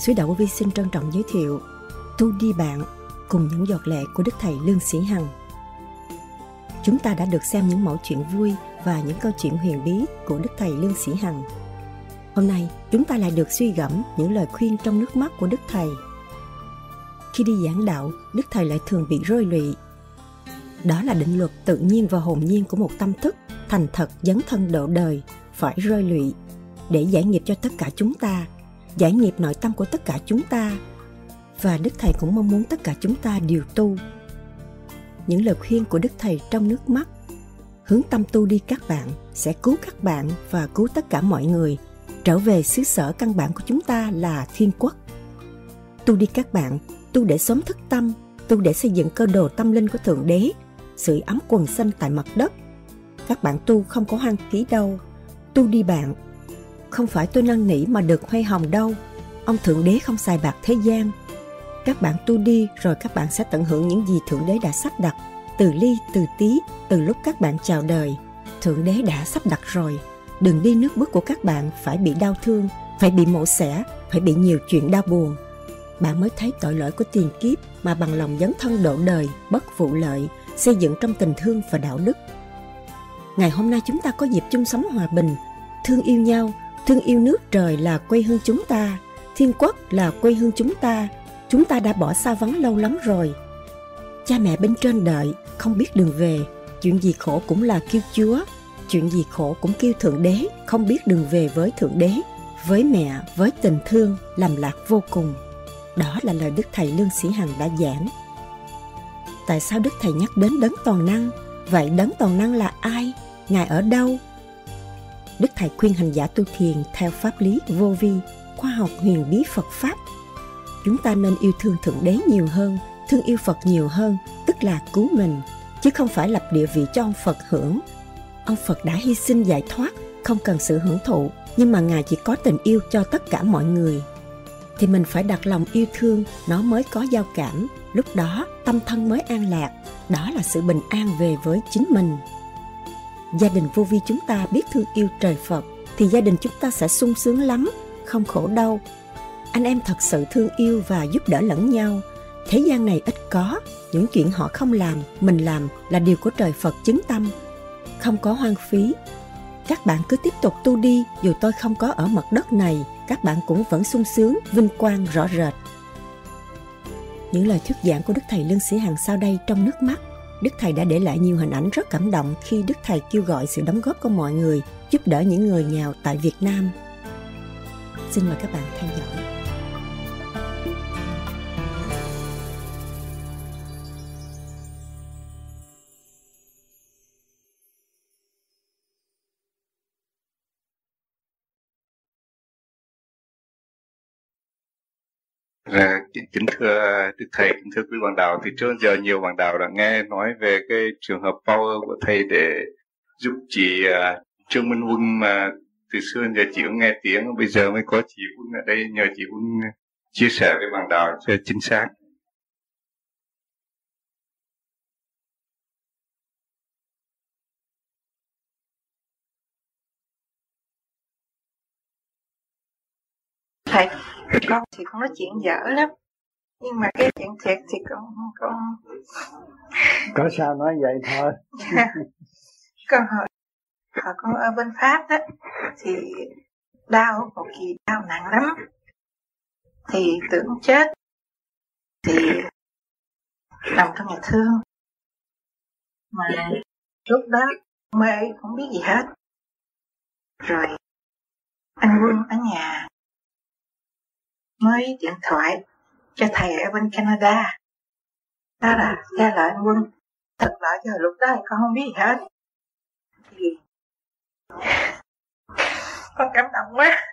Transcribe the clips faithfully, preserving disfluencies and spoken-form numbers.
Sứ Đạo Vô Vi xin trân trọng giới thiệu Tu Đi Bạn cùng những giọt lệ của Đức Thầy Lương Sĩ Hằng. Chúng ta đã được xem những mẩu chuyện vui và những câu chuyện huyền bí của Đức Thầy Lương Sĩ Hằng. Hôm nay, chúng ta lại được suy gẫm những lời khuyên trong nước mắt của Đức Thầy. Khi đi giảng đạo, Đức Thầy lại thường bị rơi lụy. Đó là định luật tự nhiên và hồn nhiên của một tâm thức thành thật dấn thân độ đời, phải rơi lụy để giải nghiệp cho tất cả chúng ta, giải nghiệp nội tâm của tất cả chúng ta. Và Đức Thầy cũng mong muốn tất cả chúng ta đều tu. Những lời khuyên của Đức Thầy trong nước mắt: hướng tâm tu đi các bạn, sẽ cứu các bạn và cứu tất cả mọi người trở về xứ sở căn bản của chúng ta là thiên quốc. Tu đi các bạn, tu để sớm thức tâm, tu để xây dựng cơ đồ tâm linh của Thượng Đế, sưởi ấm quần xanh tại mặt đất. Các bạn tu không có hoang phí đâu. Tu đi bạn. Không phải tôi năn nỉ mà được hoa hồng đâu. Ông Thượng Đế không xài bạc thế gian. Các bạn tu đi rồi các bạn sẽ tận hưởng những gì Thượng Đế đã sắp đặt. Từ ly từ tí, từ lúc các bạn chào đời, Thượng Đế đã sắp đặt rồi. Đường đi nước bước của các bạn phải bị đau thương, phải bị mổ xẻ, phải bị nhiều chuyện đau buồn. Bạn mới thấy tội lỗi của tiền kiếp mà bằng lòng dấn thân độ đời, bất vụ lợi, xây dựng trong tình thương và đạo đức. Ngày hôm nay chúng ta có dịp chung sống hòa bình, thương yêu nhau, thương yêu nước trời là quê hương chúng ta, thiên quốc là quê hương chúng ta. Chúng ta đã bỏ xa vắng lâu lắm rồi. Cha mẹ bên trên đợi, không biết đường về. Chuyện gì khổ cũng là kêu Chúa, chuyện gì khổ cũng kêu Thượng Đế, không biết đường về với Thượng Đế, với mẹ, với tình thương, lầm lạc vô cùng. Đó là lời Đức Thầy Lương Sĩ Hằng đã giảng. Tại sao Đức Thầy nhắc đến đấng toàn năng? Vậy đấng toàn năng là ai? Ngài ở đâu? Đức Thầy khuyên hành giả tu thiền theo pháp lý vô vi, khoa học huyền bí Phật Pháp. Chúng ta nên yêu thương Thượng Đế nhiều hơn, thương yêu Phật nhiều hơn, tức là cứu mình, chứ không phải lập địa vị cho ông Phật hưởng. Ông Phật đã hy sinh giải thoát, không cần sự hưởng thụ, nhưng mà Ngài chỉ có tình yêu cho tất cả mọi người. Thì mình phải đặt lòng yêu thương, nó mới có giao cảm, lúc đó tâm thân mới an lạc, đó là sự bình an về với chính mình. Gia đình vô vi chúng ta biết thương yêu trời Phật, thì gia đình chúng ta sẽ sung sướng lắm, không khổ đau. Anh em thật sự thương yêu và giúp đỡ lẫn nhau. Thế gian này ít có, những chuyện họ không làm, mình làm là điều của trời Phật chứng tâm, không có hoang phí. Các bạn cứ tiếp tục tu đi, dù tôi không có ở mặt đất này, các bạn cũng vẫn sung sướng, vinh quang rõ rệt. Những lời thuyết giảng của Đức Thầy Lương Sĩ Hằng sau đây trong nước mắt. Đức Thầy đã để lại nhiều hình ảnh rất cảm động khi Đức Thầy kêu gọi sự đóng góp của mọi người, giúp đỡ những người nghèo tại Việt Nam. Xin mời các bạn theo dõi. À, kính thưa Đức Thầy, kính thưa quý bạn đạo, thì trước giờ nhiều bạn đạo đã nghe nói về cái trường hợp power của Thầy để giúp chị uh, Trương Minh Quân mà từ xưa giờ chỉ có nghe tiếng, bây giờ mới có chị Quân ở đây, nhờ chị Quân chia sẻ với bạn đạo cho chính xác. Thầy, con thì con nói chuyện dở lắm, nhưng mà cái chuyện thiệt thì con con có sao nói vậy thôi. Con hồi, hồi con ở bên Pháp đó thì đau, một kỳ đau nặng lắm, thì tưởng chết, thì nằm trong nhà thương, mà lúc đó mê không biết gì hết. Rồi anh Quân ở nhà mới điện thoại cho thầy ở bên Canada, đó là ra lời anh Quân. Thật lợi cho lúc đó con không biết gì hết, thì con cảm động quá.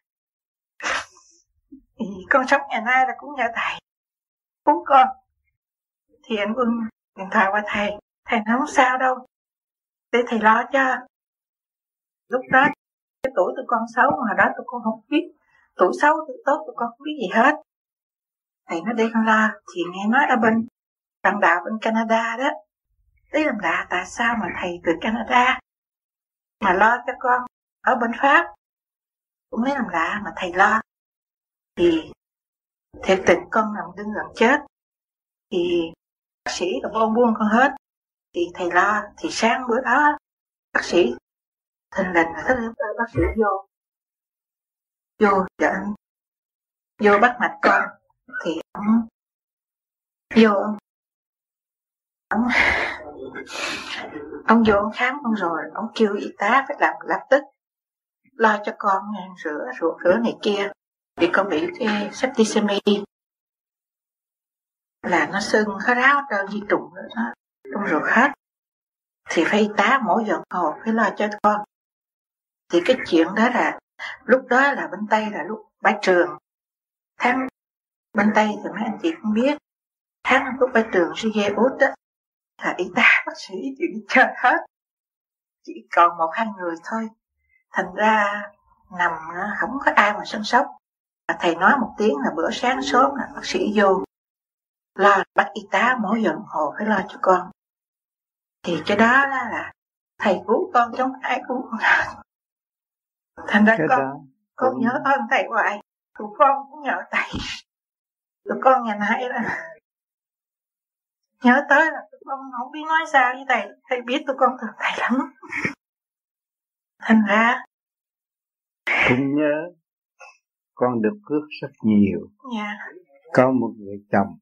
Thì con sống ngày nay là cũng nhờ thầy cứu con. Thì anh Quân điện thoại qua thầy, thầy nói không sao đâu, để thầy lo cho. Lúc đó cái tuổi tụi con xấu, mà đó tụi con không biết tuổi xấu tuổi tốt, tụi con không biết gì hết. Thầy nói để con lo. Thì nghe nói ở bên bạn đạo bên Canada đó, đấy làm lạ tại sao mà thầy từ Canada mà lo cho con ở bên Pháp, cũng thấy làm lạ mà thầy lo. Thì thiệt tình con nằm đứng gần chết, thì bác sĩ là buông buông con hết, thì thầy lo. Thì sáng bữa đó bác sĩ thình lình là tới bác sĩ vô vô cho anh vô bắt mạch con, thì ông vô ông ông ông vô ông khám con rồi ông kêu y tá phải làm lập tức lo cho con rửa ruột rửa này kia, vì con bị cái septicemia là nó sưng nó ráo trơn di trùng nó trong ruột hết, thì phải y tá mỗi giờ hồ phải lo cho con. Thì cái chuyện đó là lúc đó là bên Tây là lúc bãi trường, tháng bên Tây thì mấy anh chị cũng biết, tháng lúc bãi trường Rie Út đó là y tá bác sĩ chỉ đi chơi hết, chỉ còn một hai người thôi, thành ra nằm không có ai mà chăm sóc. Và thầy nói một tiếng là bữa sáng sớm là bác sĩ vô lo, bắt y tá mỗi giờ đồng hồ phải lo cho con. Thì cái đó là, là thầy cứu con trong ai cứu con. Thành ra con đó, con cũng... nhớ ơn thầy hoài, tụi con cũng nhớ thầy. Tụi con ngày nay là nhớ tới là tụi con không biết nói sao với thầy, thầy biết tụi con thương thầy lắm. Thành ra cũng nhớ con được phước rất nhiều. Yeah. Có một người chồng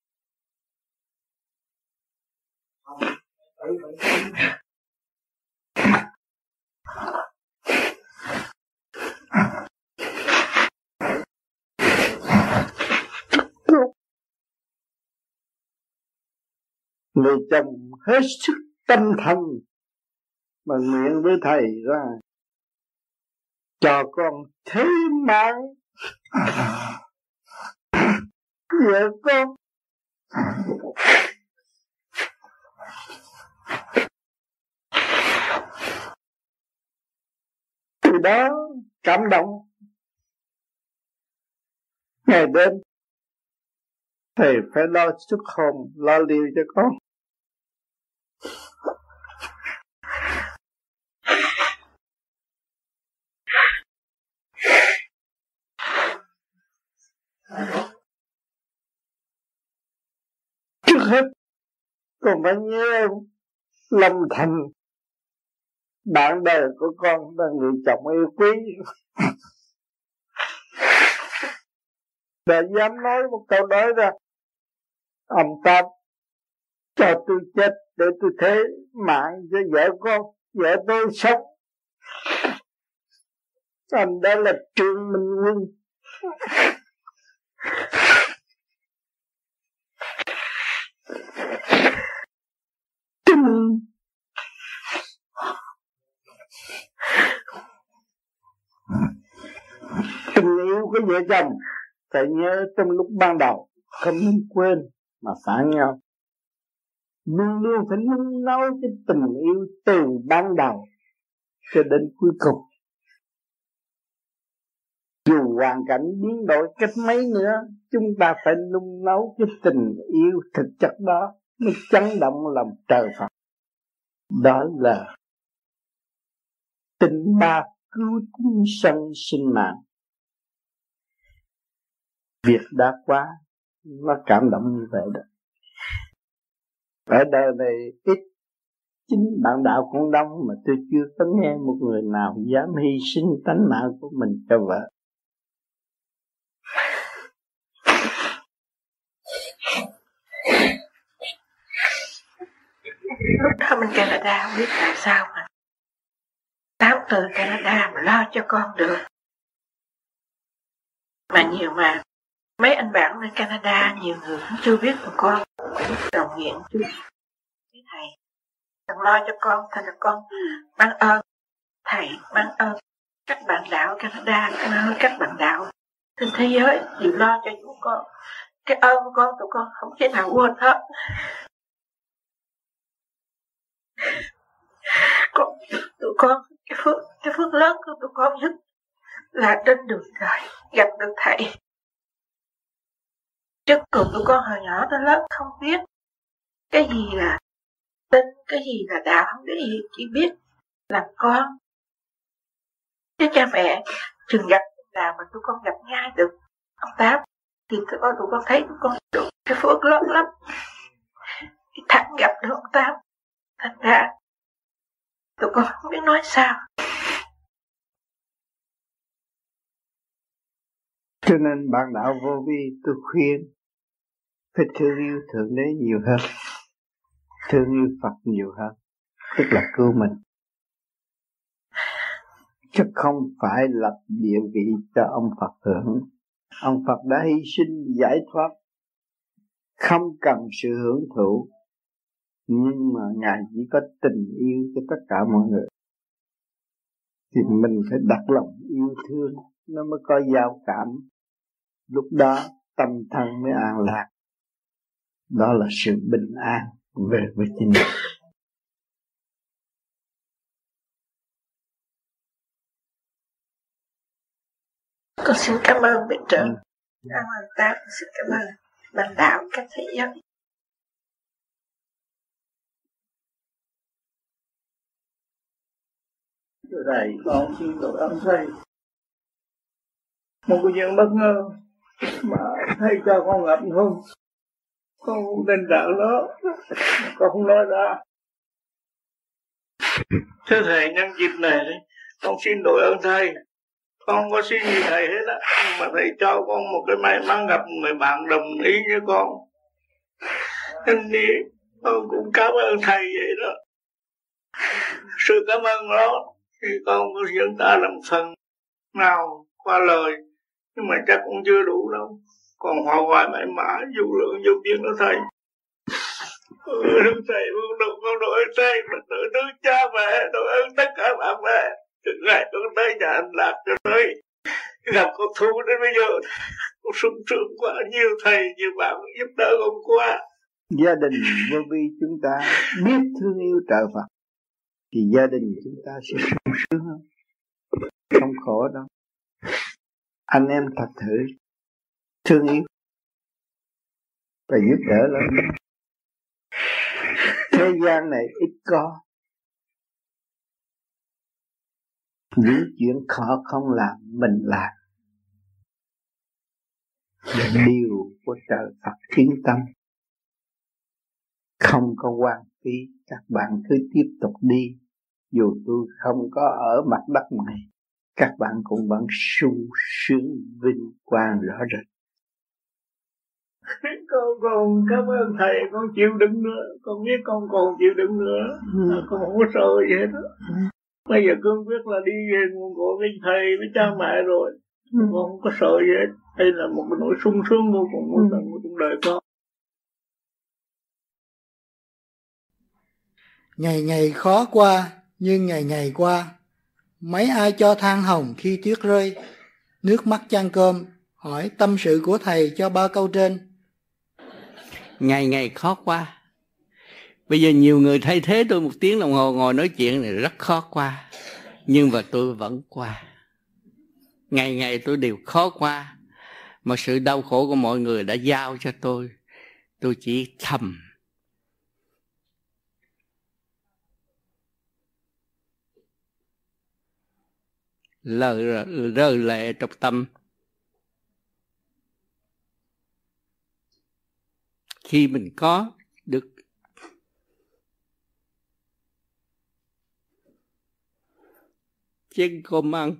người chồng hết sức tâm thần mà nguyện với thầy ra cho con thế mạng vợ con. Từ đó cảm động, ngày đêm thầy phải lo xuất hồn, lo liều cho con. Trước hết con phải nhớ Lâm Thành, bạn đời của con là người chồng yêu quý, đã dám nói một câu nói ra: ông Tám cho tôi chết để tôi thế mạng cho vợ con, vợ tôi sống. Anh đó là Trương Minh Quân. Tình tình yêu của vợ chồng phải nhớ trong lúc ban đầu, không nên quên mà phản nhau. Luôn luôn phải nung nấu cái tình yêu từ ban đầu cho đến cuối cùng. Dù hoàn cảnh biến đổi cách mấy nữa, chúng ta phải nung nấu cái tình yêu thực chất đó mới chấn động lòng trời Phật. Đó là tình ba cứu chúng sanh sinh mạng. Việc đã quá, nó cảm động như vậy đó. Ở đời này ít, chính bạn đạo cũng đông mà tôi chưa có nghe một người nào dám hy sinh tánh mạng của mình cho vợ. Lúc đó bên Canada không biết tại sao mà Tám từ Canada mà lo cho con được. Mà nhiều mà mấy anh bạn bên Canada nhiều người cũng chưa biết của con, cũng đồng nghiện chưa biết thầy. Thằng lo cho con, thành là con mang ơn thầy, mang ơn các bạn đạo Canada, mang ơn các bạn đạo trên thế giới đều lo cho chúng con. Cái ơn của con tụi con không thể nào quên hết. Con, tụi con cái phước cái phước lớn của tụi con nhất là trên đường đời gặp được thầy. Trước cùng tụi con hồi nhỏ tới lớn không biết cái gì là tin, cái gì là đạo, không biết gì, chỉ biết làm con. Chứ cha mẹ chừng gặp nào mà tụi con gặp ngay được ông Tám. Thì tụi con, tụi con thấy tụi con được cái phước lớn lắm. Thì thẳng gặp được ông Tám. Thành ra tụi con không biết nói sao. Cho nên bạn đạo vô vi tôi khuyên phải thương yêu Thượng Đế nhiều hơn, thương yêu Phật nhiều hơn, tức là cứu mình, chứ không phải lập địa vị cho ông Phật hưởng. Ông Phật đã hy sinh giải thoát, không cần sự hưởng thụ, nhưng mà Ngài chỉ có tình yêu cho tất cả mọi người. Thì mình phải đặt lòng yêu thương, nó mới có giao cảm. Lúc đó tâm thân mới an lạc. Đó là sự bình an về với chính mình. Con xin cảm ơn Viện trưởng. Ừ. Cảm ơn Tám, xin cảm ơn bạn đạo các thầy giáo. Từ đây con xin lỗi ông thầy. Một cái chuyện bất ngờ mà thầy cho con gặp không. Con không tin rằng đó, con không nói ra. Thưa thầy, nhân dịp này con xin lỗi ơn thầy. Con không có xin gì thầy hết á, mà thầy cho con một cái may mắn gặp người bạn đồng ý với con. Nên đi, con cũng cảm ơn thầy vậy đó. Sự cảm ơn đó thì con có diễn tả làm phần nào qua lời, nhưng mà chắc cũng chưa đủ đâu. Còn hòa hoài mãi mãi dù lượng dù tiếng đó thầy. Ừ, đức thầy muốn được con đội thầy, mình tự thứ cha mẹ, đội ơn tất cả bạn bè. Từ ngày con tới nhà anh Lạc cho tới gặp con Thu đến bây giờ, con sung sướng quá, nhiều thầy, nhiều bạn giúp đỡ con quá. Gia đình vô vi chúng ta biết thương yêu trợ Phật thì gia đình chúng ta sẽ sung sướng hơn, không khổ đâu. Anh em thật thử thương yêu và giúp đỡ lẫn. Thế gian này ít có những chuyện khó không làm mình làm, là điều của trời Phật thiên tâm, không có quan phí. Các bạn cứ tiếp tục đi, dù tôi không có ở mặt đất này, các bạn cũng vẫn sung sướng vinh quang rõ rệt. Con còn cảm ơn thầy, con chịu đựng nữa, con biết con còn chịu đựng nữa, ừ. Con không có sợ gì hết đó. Bây giờ cương quyết là đi về nguồn cội với thầy, với cha mẹ rồi, ừ. Con không có sợ gì hết. Đây là một cái nỗi sung sướng vô cùng mỗi lần của trong đời con. Ngày ngày khó qua, nhưng ngày ngày qua. Mấy ai cho than hồng khi tuyết rơi, nước mắt chan cơm, hỏi tâm sự của thầy cho ba câu trên. Ngày ngày khó qua. Bây giờ nhiều người thay thế tôi một tiếng đồng hồ ngồi nói chuyện này rất khó qua, nhưng mà tôi vẫn qua. Ngày ngày tôi đều khó qua, mà sự đau khổ của mọi người đã giao cho tôi, tôi chỉ thầm lờ rơi lệ trong tâm. Khi mình có được chén cơm ăn,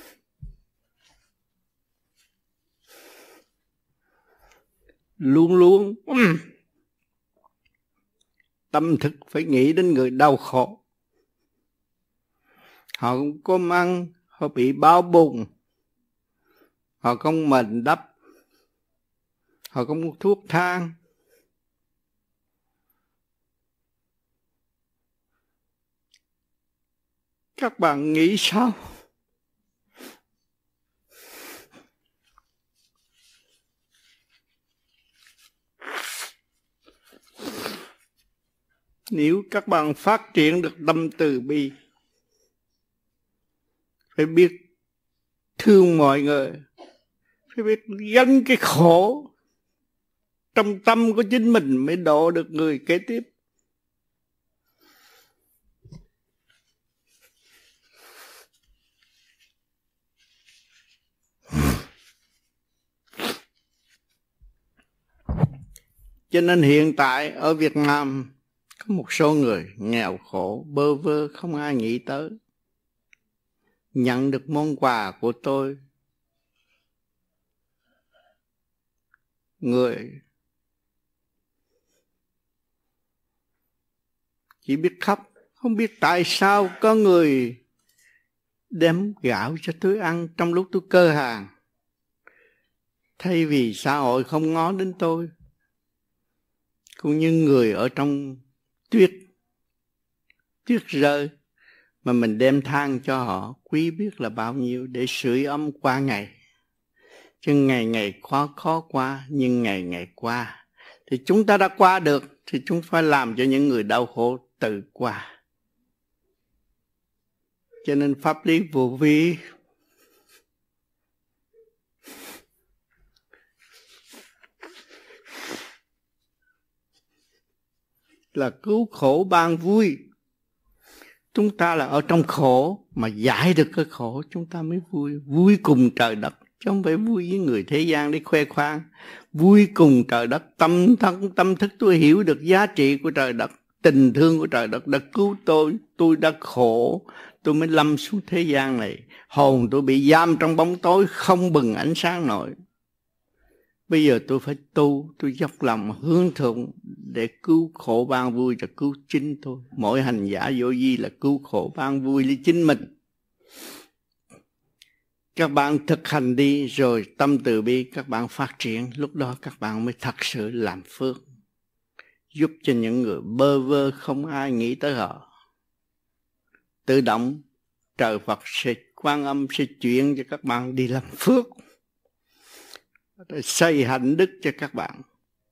luôn luôn tâm thức phải nghĩ đến người đau khổ. Họ không có ăn, họ bị bao bùng, họ không mền đắp, họ không có thuốc thang. Các bạn nghĩ sao? Nếu các bạn phát triển được tâm từ bi, phải biết thương mọi người, phải biết gánh cái khổ trong tâm của chính mình mới độ được người kế tiếp. Cho nên hiện tại ở Việt Nam có một số người nghèo khổ, bơ vơ, không ai nghĩ tới. Nhận được món quà của tôi, người chỉ biết khóc, không biết tại sao có người đem gạo cho tôi ăn trong lúc tôi cơ hàng. Thay vì xã hội không ngó đến tôi, cũng như người ở trong tuyết, tuyết rơi, mà mình đem than cho họ, quý biết là bao nhiêu để sưởi ấm qua ngày. Chứ ngày ngày khó khó qua, nhưng ngày ngày qua. Thì chúng ta đã qua được, thì chúng phải làm cho những người đau khổ tự qua. Cho nên pháp lý vô vi là cứu khổ ban vui. Chúng ta là ở trong khổ mà giải được cái khổ, chúng ta mới vui. Vui cùng trời đất, chứ không phải vui với người thế gian để khoe khoang. Vui cùng trời đất, tâm thân tâm thức tôi hiểu được giá trị của trời đất, tình thương của trời đất đã cứu tôi. Tôi đã khổ, tôi mới lâm xuống thế gian này. Hồn tôi bị giam trong bóng tối, không bừng ánh sáng nổi. Bây giờ tôi phải tu, tôi dốc lòng hướng thượng để cứu khổ ban vui, là cứu chính tôi. Mỗi hành giả vô vi là cứu khổ ban vui lấy chính mình. Các bạn thực hành đi, rồi tâm từ bi các bạn phát triển, lúc đó các bạn mới thật sự làm phước, giúp cho những người bơ vơ không ai nghĩ tới họ. Tự động trời Phật sẽ, Quan Âm sẽ chuyển cho các bạn đi làm phước, xây hạnh đức cho các bạn.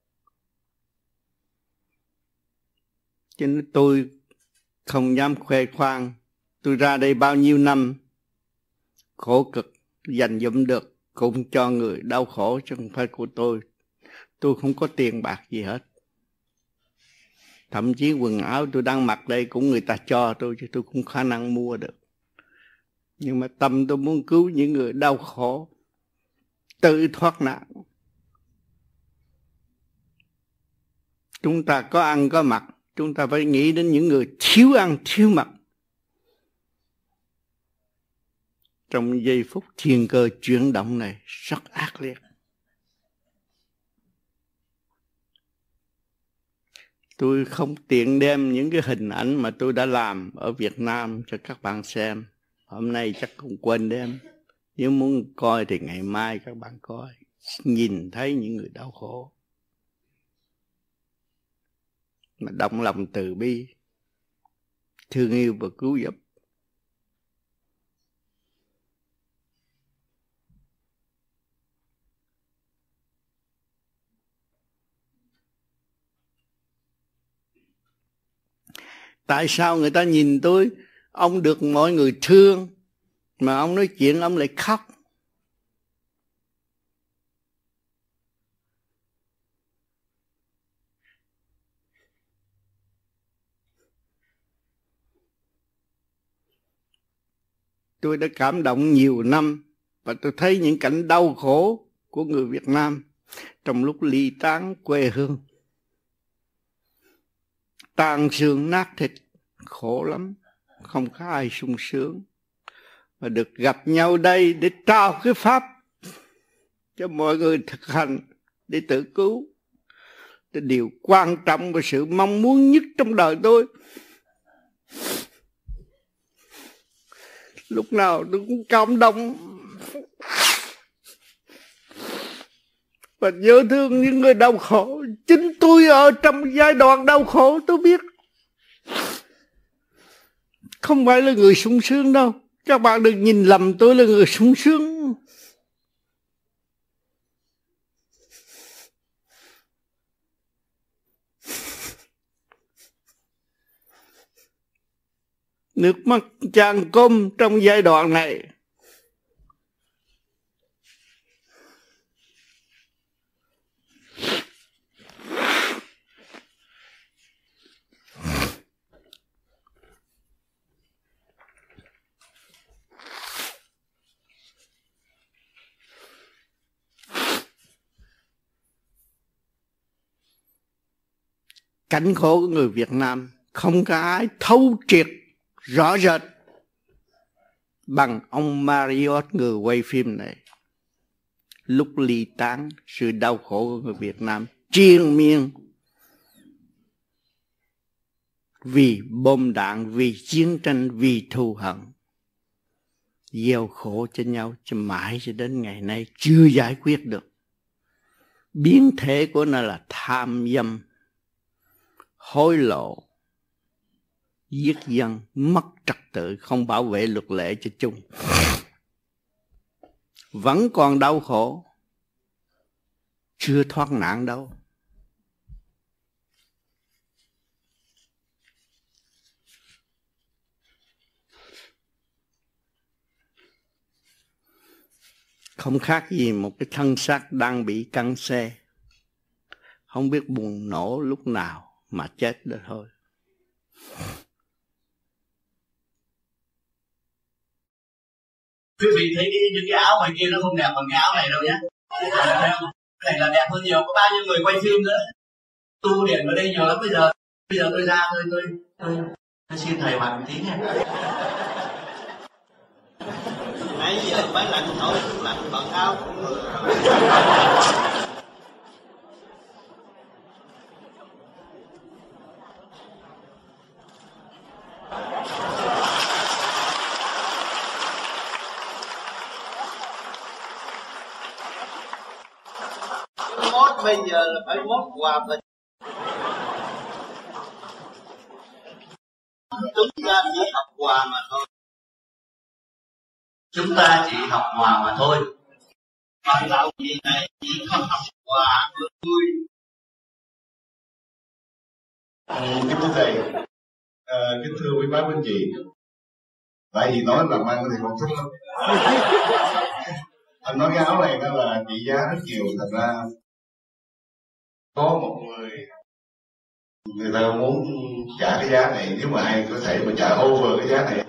Cho nên tôi không dám khoe khoang. Tôi ra đây bao nhiêu năm khổ cực, dành dụm được cũng cho người đau khổ, chứ không phải của tôi. Tôi không có tiền bạc gì hết. Thậm chí quần áo tôi đang mặc đây cũng người ta cho tôi, chứ tôi không khả năng mua được. Nhưng mà tâm tôi muốn cứu những người đau khổ, tự thoát nạn. Chúng ta có ăn có mặc, chúng ta phải nghĩ đến những người thiếu ăn thiếu mặc. Trong giây phút thiên cơ chuyển động này rất ác liệt. Tôi không tiện đem những cái hình ảnh mà tôi đã làm ở Việt Nam cho các bạn xem. Hôm nay chắc cũng quên đem. Nếu muốn coi thì ngày mai các bạn coi. Nhìn thấy những người đau khổ mà động lòng từ bi, thương yêu và cứu giúp. Tại sao người ta nhìn tôi, ông được mọi người thương, mà ông nói chuyện ông lại khóc? Tôi đã cảm động nhiều năm, và tôi thấy những cảnh đau khổ của người Việt Nam trong lúc ly tán quê hương. Tàn xương nát thịt, khổ lắm, không có ai sung sướng. Mà được gặp nhau đây để trao cái pháp cho mọi người thực hành để tự cứu. Cái điều quan trọng và sự mong muốn nhất trong đời tôi. Lúc nào tôi cũng cảm động và nhớ thương những người đau khổ. Chính tôi ở trong giai đoạn đau khổ tôi biết. Không phải là người sung sướng đâu. Các bạn đừng nhìn lầm tôi là người sung sướng. Nước mắt tràn công trong giai đoạn này. cảnh khổ của người Việt Nam không có ai thấu triệt rõ rệt bằng ông Marriott, người quay phim này. Lúc ly tán, sự đau khổ của người Việt Nam triền miên vì bom đạn, vì chiến tranh, vì thù hận, gieo khổ cho nhau cho mãi cho đến ngày nay chưa giải quyết được. Biến thể của nó là tham dâm, hối lộ, giết dân, mất trật tự, không bảo vệ luật lệ cho chung. Vẫn còn đau khổ, chưa thoát nạn đâu. Không khác gì một cái thân xác đang bị căng xe, không biết bùng nổ lúc nào mà chết đó thôi. Quý vị thấy cái, những cái áo ngoài kia nó không đẹp bằng cái áo này đâu nhé. Cái này là đẹp hơn nhiều, có bao nhiêu người quay phim nữa. Tu điển ở đây nhiều lắm bây giờ. Bây giờ tôi ra tôi tôi tôi, tôi xin thầy hoàn một tí nha. Nãy giờ máy lạnh thổi cũng lạnh bằng áo cũng được. Mốt bây giờ là phải mốt hòa bình. Chúng ta chỉ học hòa mà thôi. Chúng ta chỉ học hòa mà thôi. Còn đạo gì này chỉ không học hòa với vui. À, kính thưa thầy, à, kính thưa quý bác quý anh chị, tại vì nói là mang thì không thích lắm. Anh nói cái áo này nó là trị giá rất nhiều, thành ra có một người người ta muốn trả cái giá này, nếu mà ai có thể mà trả over cái giá này.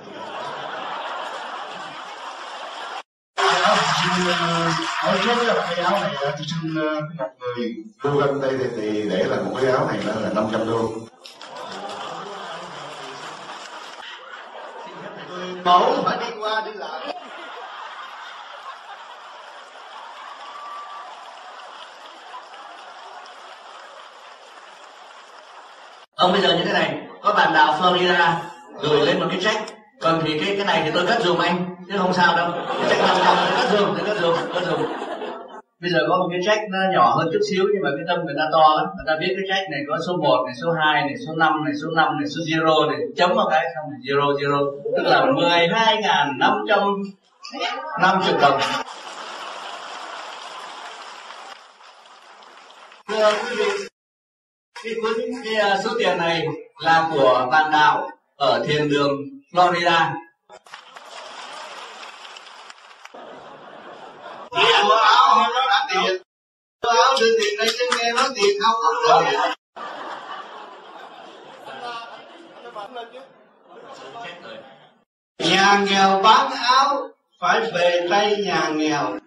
Nói trước là cái áo này tôi xin một người đô găng tay thì để là một cái áo này nó là năm trăm đô. Mẫu phải đi qua đi lại. Ông bây giờ như thế này, có bạn đạo Florida gửi lên một cái check, còn thì cái cái này thì tôi cất dùm anh, chứ không sao đâu. Cái check năm trăm tôi cất dùm, tôi cất dùm, cất dùm. Bây giờ có một cái check nó nhỏ hơn chút xíu nhưng mà cái tâm người ta to lắm. Người ta biết cái check này có số một này, số hai này, số năm này, số năm này, số zero này, chấm vào cái xong rồi zero zero, tức là mười hai nghìn năm trăm năm mươi đồng. Thưa quý vị, cái, cái, cái số tiền này là của bạn đạo ở thiền đường Florida. Tiền mua áo nó đã tiền, mua áo đưa tiền đây chứ nghe nói tiền không không đưa tiền. Nhà nghèo bán áo phải về tay nhà nghèo.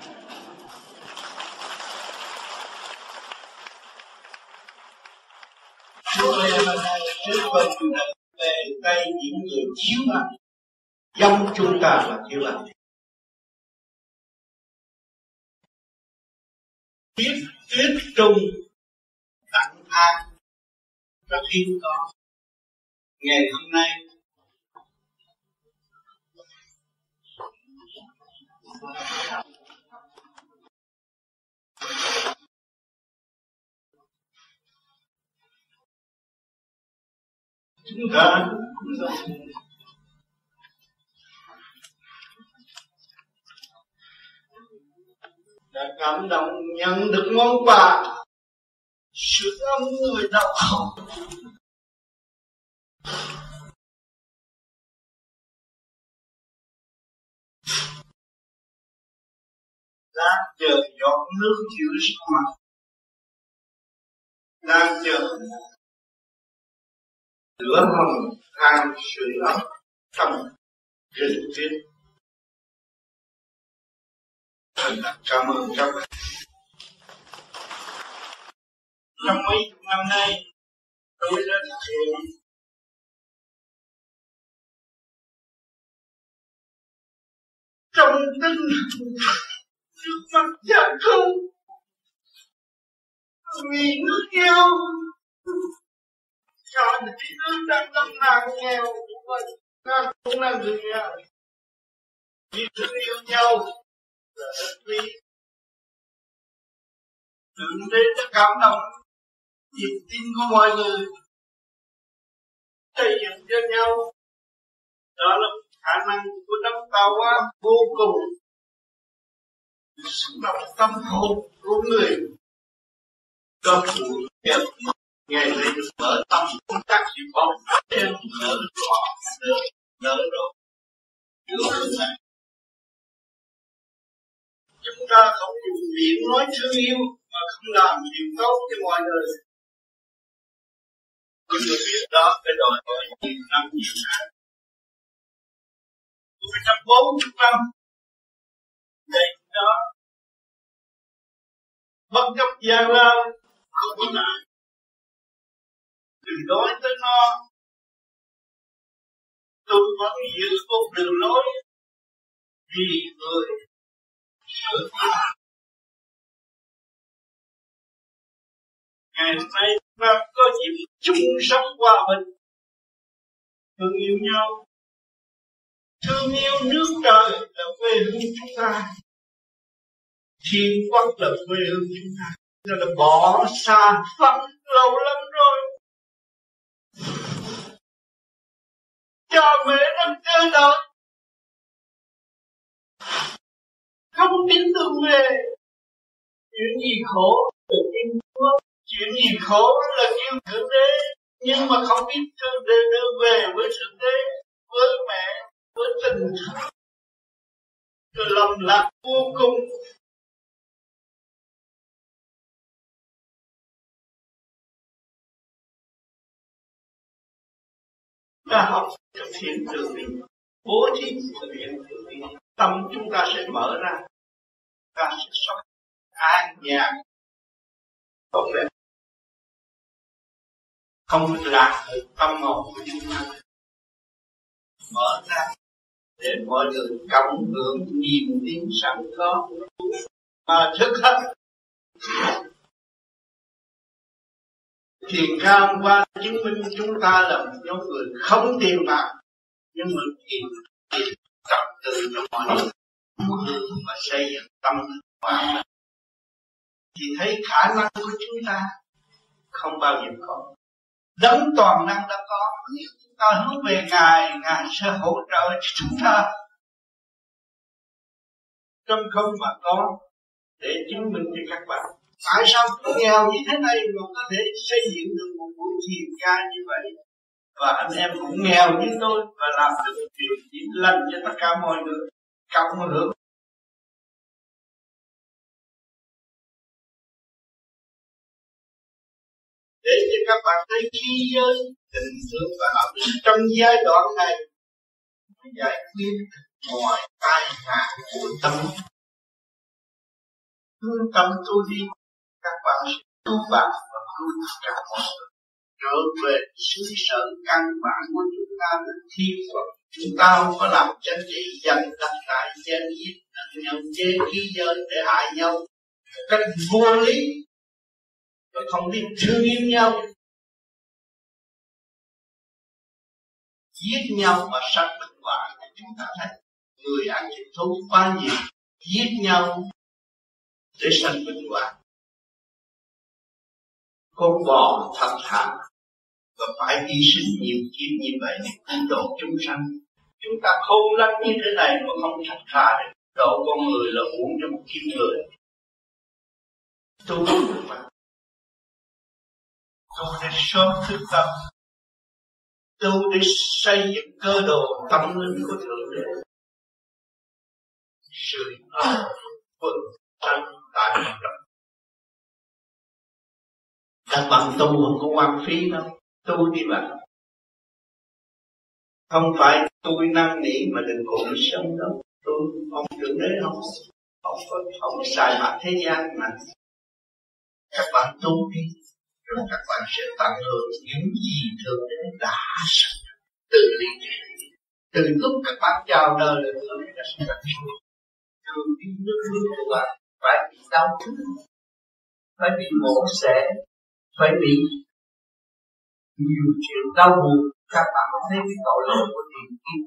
Chúng tôi là chứ không về tay những người chiếu ăn, giống chúng ta là chiếu ăn. Tiết tiết trùng tặng an rất hiếm có. Ngày hôm nay chúng ta đã cảm động nhận được món quà sự ấm người đau khổ. Đang chờ giọt nước chữa xuống mặt, đang chờ lửa hồng than sưởi ấm trong rừng tuyết. Thành thật cảm ơn các bạn. Trong mấy chục năm nay tôi đã thề trong tinh trước mặt cha không vì nước nhau cho những cái nước đang lâm nạn nghèo của mình ta cũng là người nghèo vì thương yêu nhau là rất quý. Thượng đế đã cảm động niềm tin của mọi người xây dựng cho nhau, đó là khả năng của đấng tạo hóa vô cùng, xúc động tâm hồn của người có phụ nhập ngày nay được mở tâm chúng ta chỉ bóng trên nở rõ nở rồi nở rồi chúng ta không dùng miệng nói thương yêu mà không làm điều tốt cho mọi người. Những người biết đó phải đòi hỏi nhiều năm nhiều tháng, một trăm bốn mươi năm để đó bất chấp gian lao không có nạn, đừng nói tới nó. Tôi vẫn giữ một đường lối vì người ở ta. Ngày hôm nay chúng ta có dịp chung sống hòa bình, thương yêu nhau, thương yêu nước trời là quê hương chúng ta, thiên quốc là quê hương chúng ta, đó là bỏ xa phân lâu lắm rồi. Cha mẹ đang chơi đợi, không tin tương về, chuyện gì khổ từ Thiên Quốc. Chuyện gì khổ là kêu Thượng Đế, nhưng mà không biết Thượng Đế đưa về với Thượng Đế, với mẹ, với tình thương, rồi lòng lạc vô cùng. Ta học thực hiện từ bi, bố thí thực hiện từ bi, tâm chúng ta sẽ mở ra, ta sẽ sống an nhàn, tốt đẹp. Không lạc được tâm hồn của chúng ta, mở ra để mọi người cộng hưởng niềm tin sẵn có mà thức hết. Thiền Khang qua chứng minh chúng ta là một nhóm người không tiền bạc, nhưng mà tiền tiền trật tự trong mọi người mà xây dựng tâm hòa, thì thấy khả năng của chúng ta không bao giờ có. Đấng toàn năng đã có, nếu chúng ta hướng về Ngài, Ngài sẽ hỗ trợ cho chúng ta trong không mà có, để chứng minh cho các bạn. Tại sao tôi nghèo như thế này mà có thể xây dựng được một buổi thiền ca như vậy, và anh em cũng nghèo như tôi và làm được một điều chỉ lành cho tất cả mọi người cộng hưởng. Để cho các bạn thấy khí giới tình thương và hợp lực trong giai đoạn này giải quyết mọi tai nạn của tâm. Hướng tâm tu đi, các bạn sẽ tu bạn và cứu cả mọi người trở về xứ sở căn bản của chúng ta là thiên Phật. Chúng ta không có làm chân trị dành đặt tại chém giết lẫn nhau, chế khí giới để hại nhau một cách vô lý, rồi không biết thương yêu nhau, giết nhau mà sát bệnh hoạn. Chúng ta thấy người ăn thịt thú quá nhiều, giết nhau để sanh bệnh hoạn. Con bò thật thà và phải hy sinh nhiều kiếp như vậy để cứu độ chúng sanh. Chúng ta khôn lắm như thế này mà không thật thà để độ con người là uống cho một kiếp người. Tu được mà. Tu để sớm thức tâm, tu để xây dựng cơ đồ tâm linh của Thượng Đế. Sự an vững sanh tại mặt đất. Các bạn tu không có hoang phí đâu, tu đi bạn. Không phải tôi năn nỉ mà đừng có bị sống đâu. Tôi không Thượng Đế không, không có không xài bạc thế gian mà. Các bạn tu đi, rồi các bạn sẽ tận hưởng những gì thượng đế đã sẵn từ liên hệ. Từ lúc các bạn chào đời là thượng đế đã sẵn sàng. Từ những nước nước của bạn phải bị đau thương, phải bị mổ xẻ, phải bị nhiều chuyện đau buồn. Các bạn không thấy cái tội lỗi của tiền kiếp,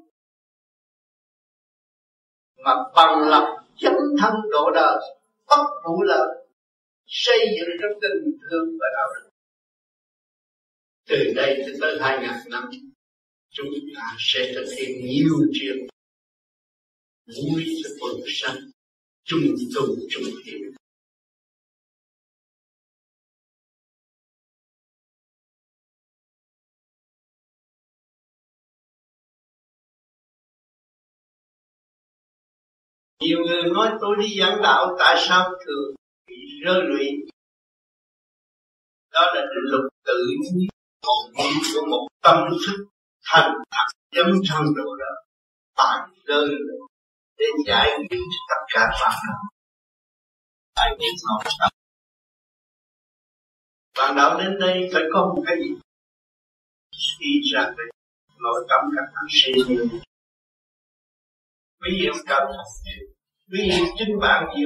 mà bằng lòng dấn thân độ đời, bất vụ lợi, xây dựng trong tình thương và đạo đức. Từ đây cho tới hai ngàn năm, chúng ta sẽ thực hiện nhiều chuyện vui cho quần sanh, chung tu chung hiểu. Nhiều người nói tôi đi giảng đạo tại sao thường bị rơi lụy. Đó là luật tự nhiên hồn nhiên của một tâm thức thành thật dấn thân độ đời. Bạn rơi lụy để giải quyết tất cả bạn đạo. Giải quyết ngọn đạo. Bạn đạo đến đây phải có một cái gì? Đi ra về nội tâm các bạn sẽ nhiều. Quý vị không cảm thông nhiều, quý vị chính bạn nhiều.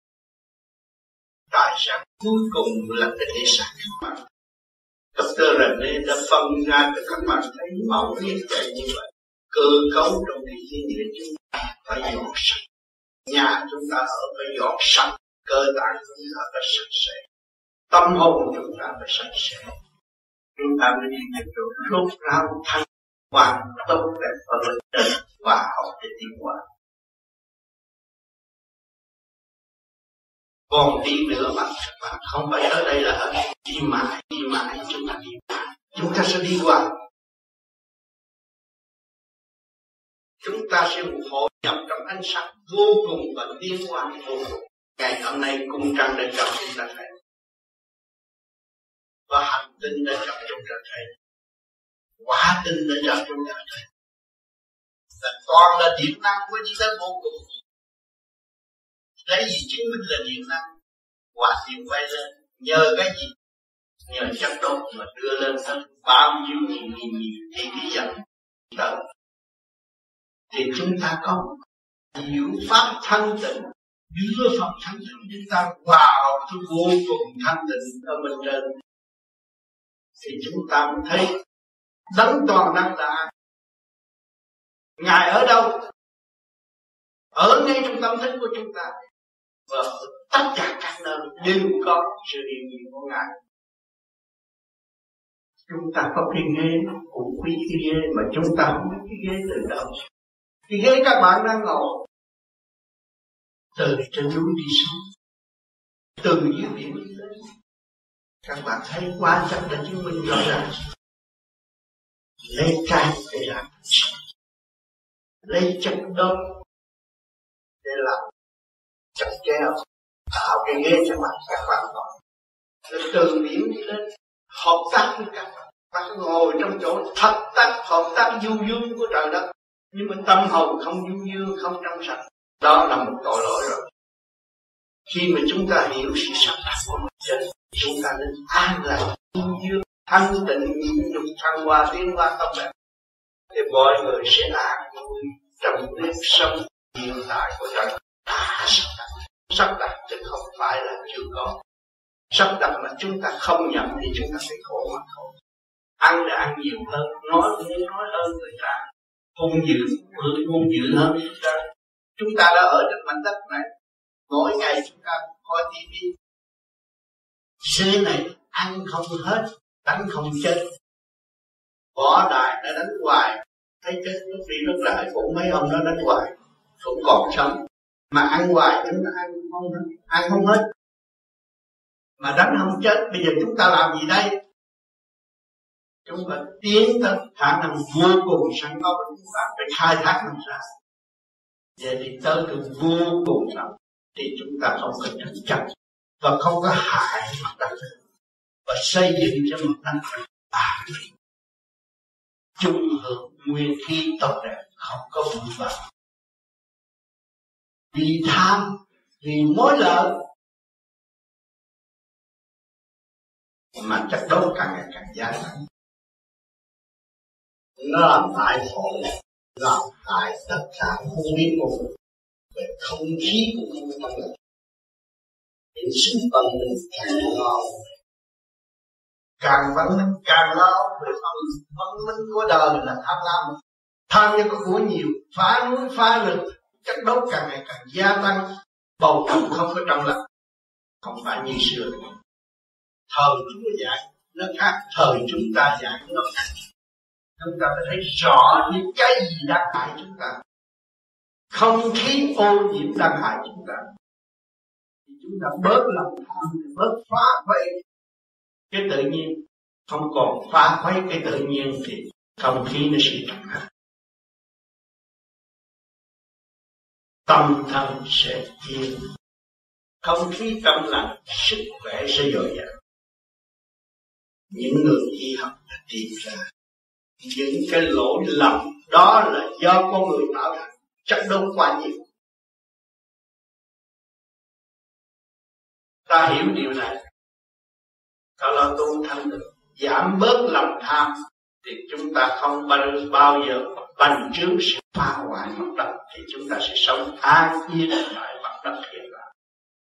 Tài sản cuối cùng là để sản các bạn. Doctor René đã phân ra cho các bạn thấy mẫu hiện tại như vậy. Cơ cấu trong cái thiên địa chúng ta phải dọn sạch. Nhà chúng ta ở phải dọn sạch, cơ tạng chúng ta phải sạch sẽ. Tâm hồn chúng ta phải sạch sẽ. Chúng ta mới đi đến chỗ rốt ráo thanh hoàn tốt đẹp ở bên trên và học để tiến hóa. Còn đi nữa mà các bạn không phải tới đây là hết. Đi mãi, đi mãi, chúng ta đi mãi. Chúng ta sẽ đi qua. Chúng ta sẽ hội nhập trong ánh sáng vô cùng và tiến hóa vô cùng. Ngày hôm nay cung trăng đã cho chúng ta thấy. Và hành tinh đã cho chúng ta thấy. Quả tinh đã cho chúng ta thấy. Là toàn là điện năng của chúng ta vô cùng. Lấy gì chứng minh là điện năng? Quả điện quay lên. Nhờ cái gì? Nhờ chất đốt mà đưa lên hết bao nhiêu nghìn nghìn nghìn thì cái dần tới. Thì chúng ta có diệu pháp thanh tịnh, đưa Phật thanh tịnh chúng ta vào cái vô cùng thanh tịnh ở bên trên. Thì chúng ta mới thấy đấng toàn năng là ai? Ngài ở đâu? Ở ngay trong tâm thức của chúng ta. Và tất cả các nơi đều có sự hiện diện của Ngài. Chúng ta có cái ghế, cũng quý cái ghế mà chúng ta không biết cái ghế từ đâu. Cái ghế các bạn đang ngồi từ trên núi đi xuống, từ dưới biển đi lên. Các bạn thấy quá chắc đã chứng minh rõ ràng. Lấy trái để làm, lấy chất đốt để làm chất keo, tạo cái ghế cho bạn các bạn ngồi. Rồi từ biển đi lên, hợp tác với các bạn. Bạn ngồi trong chỗ thật tác, hợp tác du dương của trời đất. Nhưng mà tâm hồn không du dương, không trong sạch. Đó là một tội lỗi rồi. Khi mà chúng ta hiểu sự sắp đặt của mặt trời, chúng ta nên an lạc, du dương, thanh tịnh, nhịn nhục, thăng hoa, tiến hóa tâm đẹp. Thì mọi người sẽ an vui trong nếp sống hiện tại của trời. Đã sắp đặt. Sắp đặt chứ không phải là chưa có. Sắp đặt mà chúng ta không nhận thì chúng ta phải khổ mà thôi. Ăn là ăn nhiều hơn, nói cũng nói hơn người ta. Hung dữ, hung dữ hơn chúng ta. Chúng ta đã ở trên mảnh đất này. Mỗi ngày chúng ta coi tivi. Xế này ăn không hết, đánh không chết. Võ đài đã đánh hoài. Thấy chết lúc đi lúc lại cũng mấy ông đó đánh hoài. Cũng còn sống. Mà ăn hoài chúng ta ăn không hết. Ăn không hết. Mà đánh không chết. Bây giờ chúng ta làm gì đây? Chúng ta tiến tới khả năng vô cùng sẵn có của chúng ta phải khai thác làm sao. Vậy thì tới cái vô cùng sẵn thì chúng ta không có tranh chấp và không có hại mặt đất và xây dựng cho mặt đất bản chung hưởng nguyên khí tốt đẹp, không có bụi bặm. Vì tham, vì mối lợi mà chất đốt càng ngày càng gia tăng. Nó làm tại hội, làm tại tất cả không biết một về không khí của không tăng lực. Những sinh văn minh càng lo, càng văn minh càng lo về phần văn minh của đời là tham lam. Tham như có của nhiều, phá núi phá rừng, chất đốt càng ngày càng gia tăng, bầu không không có trong lành, không phải như xưa. Thời Chúa dạy nó khác, thời chúng ta dạy nó khác. Chúng ta phải thấy rõ những cái gì đang hại chúng ta. Không khí ô nhiễm đang hại chúng ta. Thì chúng ta bớt lòng tham, bớt phá vây cái tự nhiên. Không còn phá vây cái tự nhiên thì không khí nó sẽ trầm hẳn. Tâm thân sẽ yên, không khí trong lành, sức khỏe sẽ dồi dào. Những người y học đã tìm ra những cái lỗi lầm đó là do con người tạo ra, chất đốt quá nhiều. Ta hiểu điều này, ta lo tu thanh được, giảm bớt lòng tham, thì chúng ta không bao giờ bành trướng sự phá hoại mặt đất, thì chúng ta sẽ sống an yên tại mặt đất hiện tại.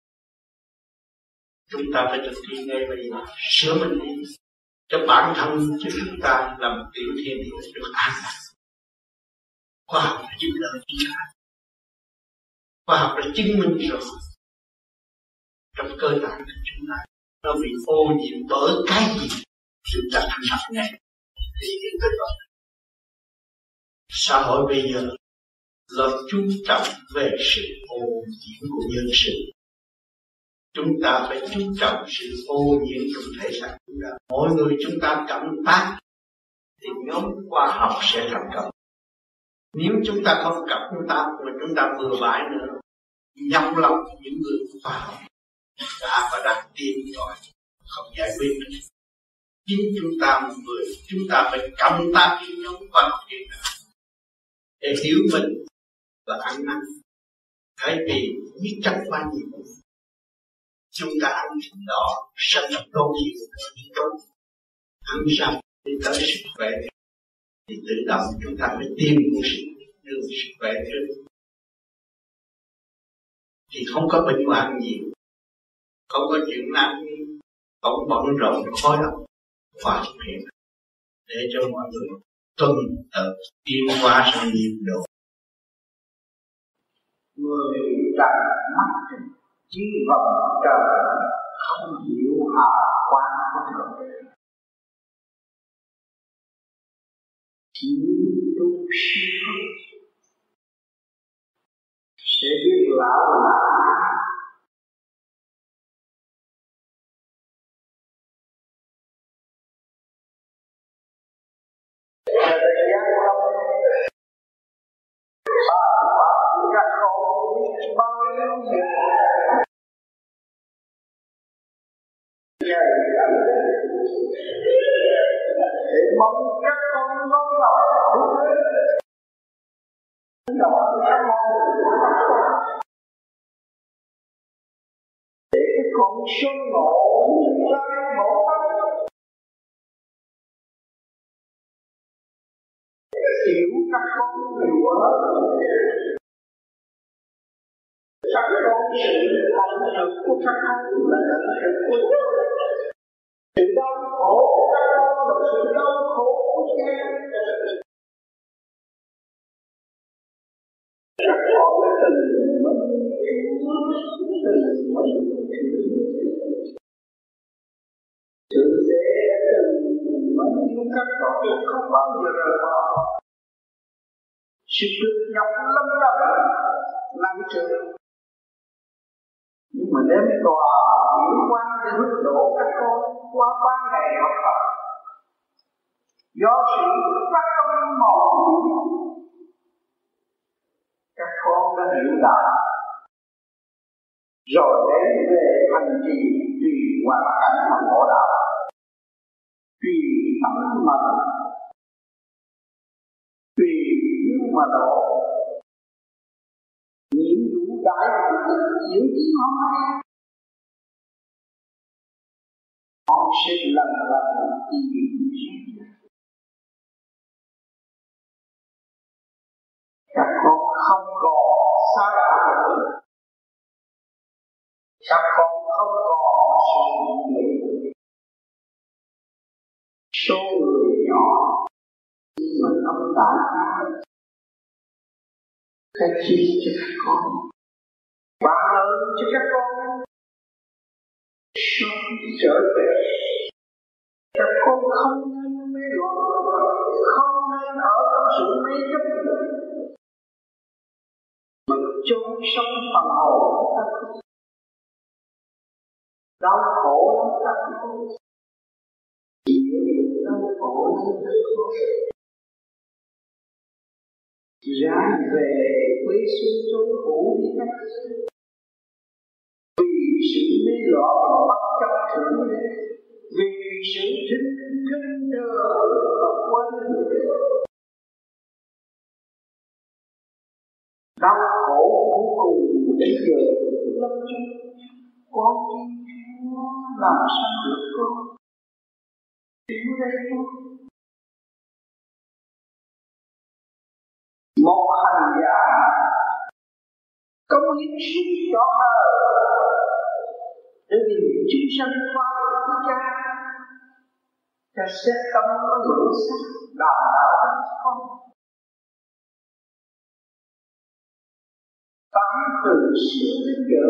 Chúng ta phải thực thi ngay bây giờ, sửa mình đi cho bản thân, cho chúng ta làm tiểu thiên địa được an lạc. Khoa học đã giúp đỡ chúng ta, khoa học đã chứng minh rồi trong cơ thể của chúng ta nó bị ô nhiễm bởi cái gì chúng ta thành lập này thì những cái đó. Xã hội bây giờ là chú trọng về sự ô nhiễm của nhân sinh. Chúng ta phải chú trọng sự ô nhiễm trong thể xác chúng ta. Mỗi người chúng ta cộng tác thì nhóm khoa học sẽ thành công. Nếu chúng ta không cộng tác mà chúng ta bừa bãi nữa, nhầm lòng những người khoa học đã và đang tìm rồi không giải quyết được. Chính chúng ta một người, chúng ta phải cộng tác với nhóm khoa học hiện đại để hiểu mình và ăn năn. Thay vì giết chóc quá nhiều, chúng ta ăn thịt đỏ, sạch độc tố nhiều hơn tốt, ăn sạch để tới sức khỏe, thì tự động chúng ta phải tìm một sự đường sức khỏe trước. Thì không có bệnh hoạn nhiều, không có chuyện nan nghi, không bận rộn khói óc khoa học hiện để cho mọi người tuân tự tiến hóa sang nhiệm độ. Người trần mắt chỉ vọng trời, không hiểu hào quang của trời. Chỉ tu sĩ sẽ biết lão là để mong các con ngon lòng đúng thế đó là mong để cái con sân ngộ ra ngộ tâm hiểu các con nhiều hơn các con sự thành thực của các con là thành thực của sự đau khổ của các con là sự đau khổ của cha. Các con từng mình từng mình sự dễ từng mình các con không bao giờ rời bỏ. Sự cực nhọc lâm đâm nặng trĩu, nhưng mà đến tòa hiểu quan để hướng độ các con qua ba ngày học tập. Do sự phát tâm màu nhiệm, các con đã hiểu đạo rồi đến về hành trì tùy hoàn cảnh mà ngộ đạo, tùy tâm mà tùy yêu mà độ. Nhiệm vụ đại sự diễn tiến hôm nay họ sẽ lần lần tìm riêng. Các con không còn xa lạ nữa. Các con không còn sự nghĩ. Số người nhỏ nhưng mà ông đã cái chi cho các con, bạn ơn cho các con sớm trở về. Các con không nên mê loạn, không nên ở trong sự mê chấp, mà chôn sống phần hồn của các con. Đau khổ lắm các con, chịu đau khổ lắm các con. Ra về quê xưa chốn cũ đi các con. Vì sự mê loạn bất chấp thượng đế, vì sự thinh kinh đời và quên đế. Đau khổ cuối cùng đến giờ lâm chung, con Chúa làm sao được con? Chúa đây con. Một hành giả công hiến suốt trọn đời để vì chúng sanh qua được của cha. Cha sẽ tâm có ngữ sắc đào tạo các con. Tám từ xưa đến giờ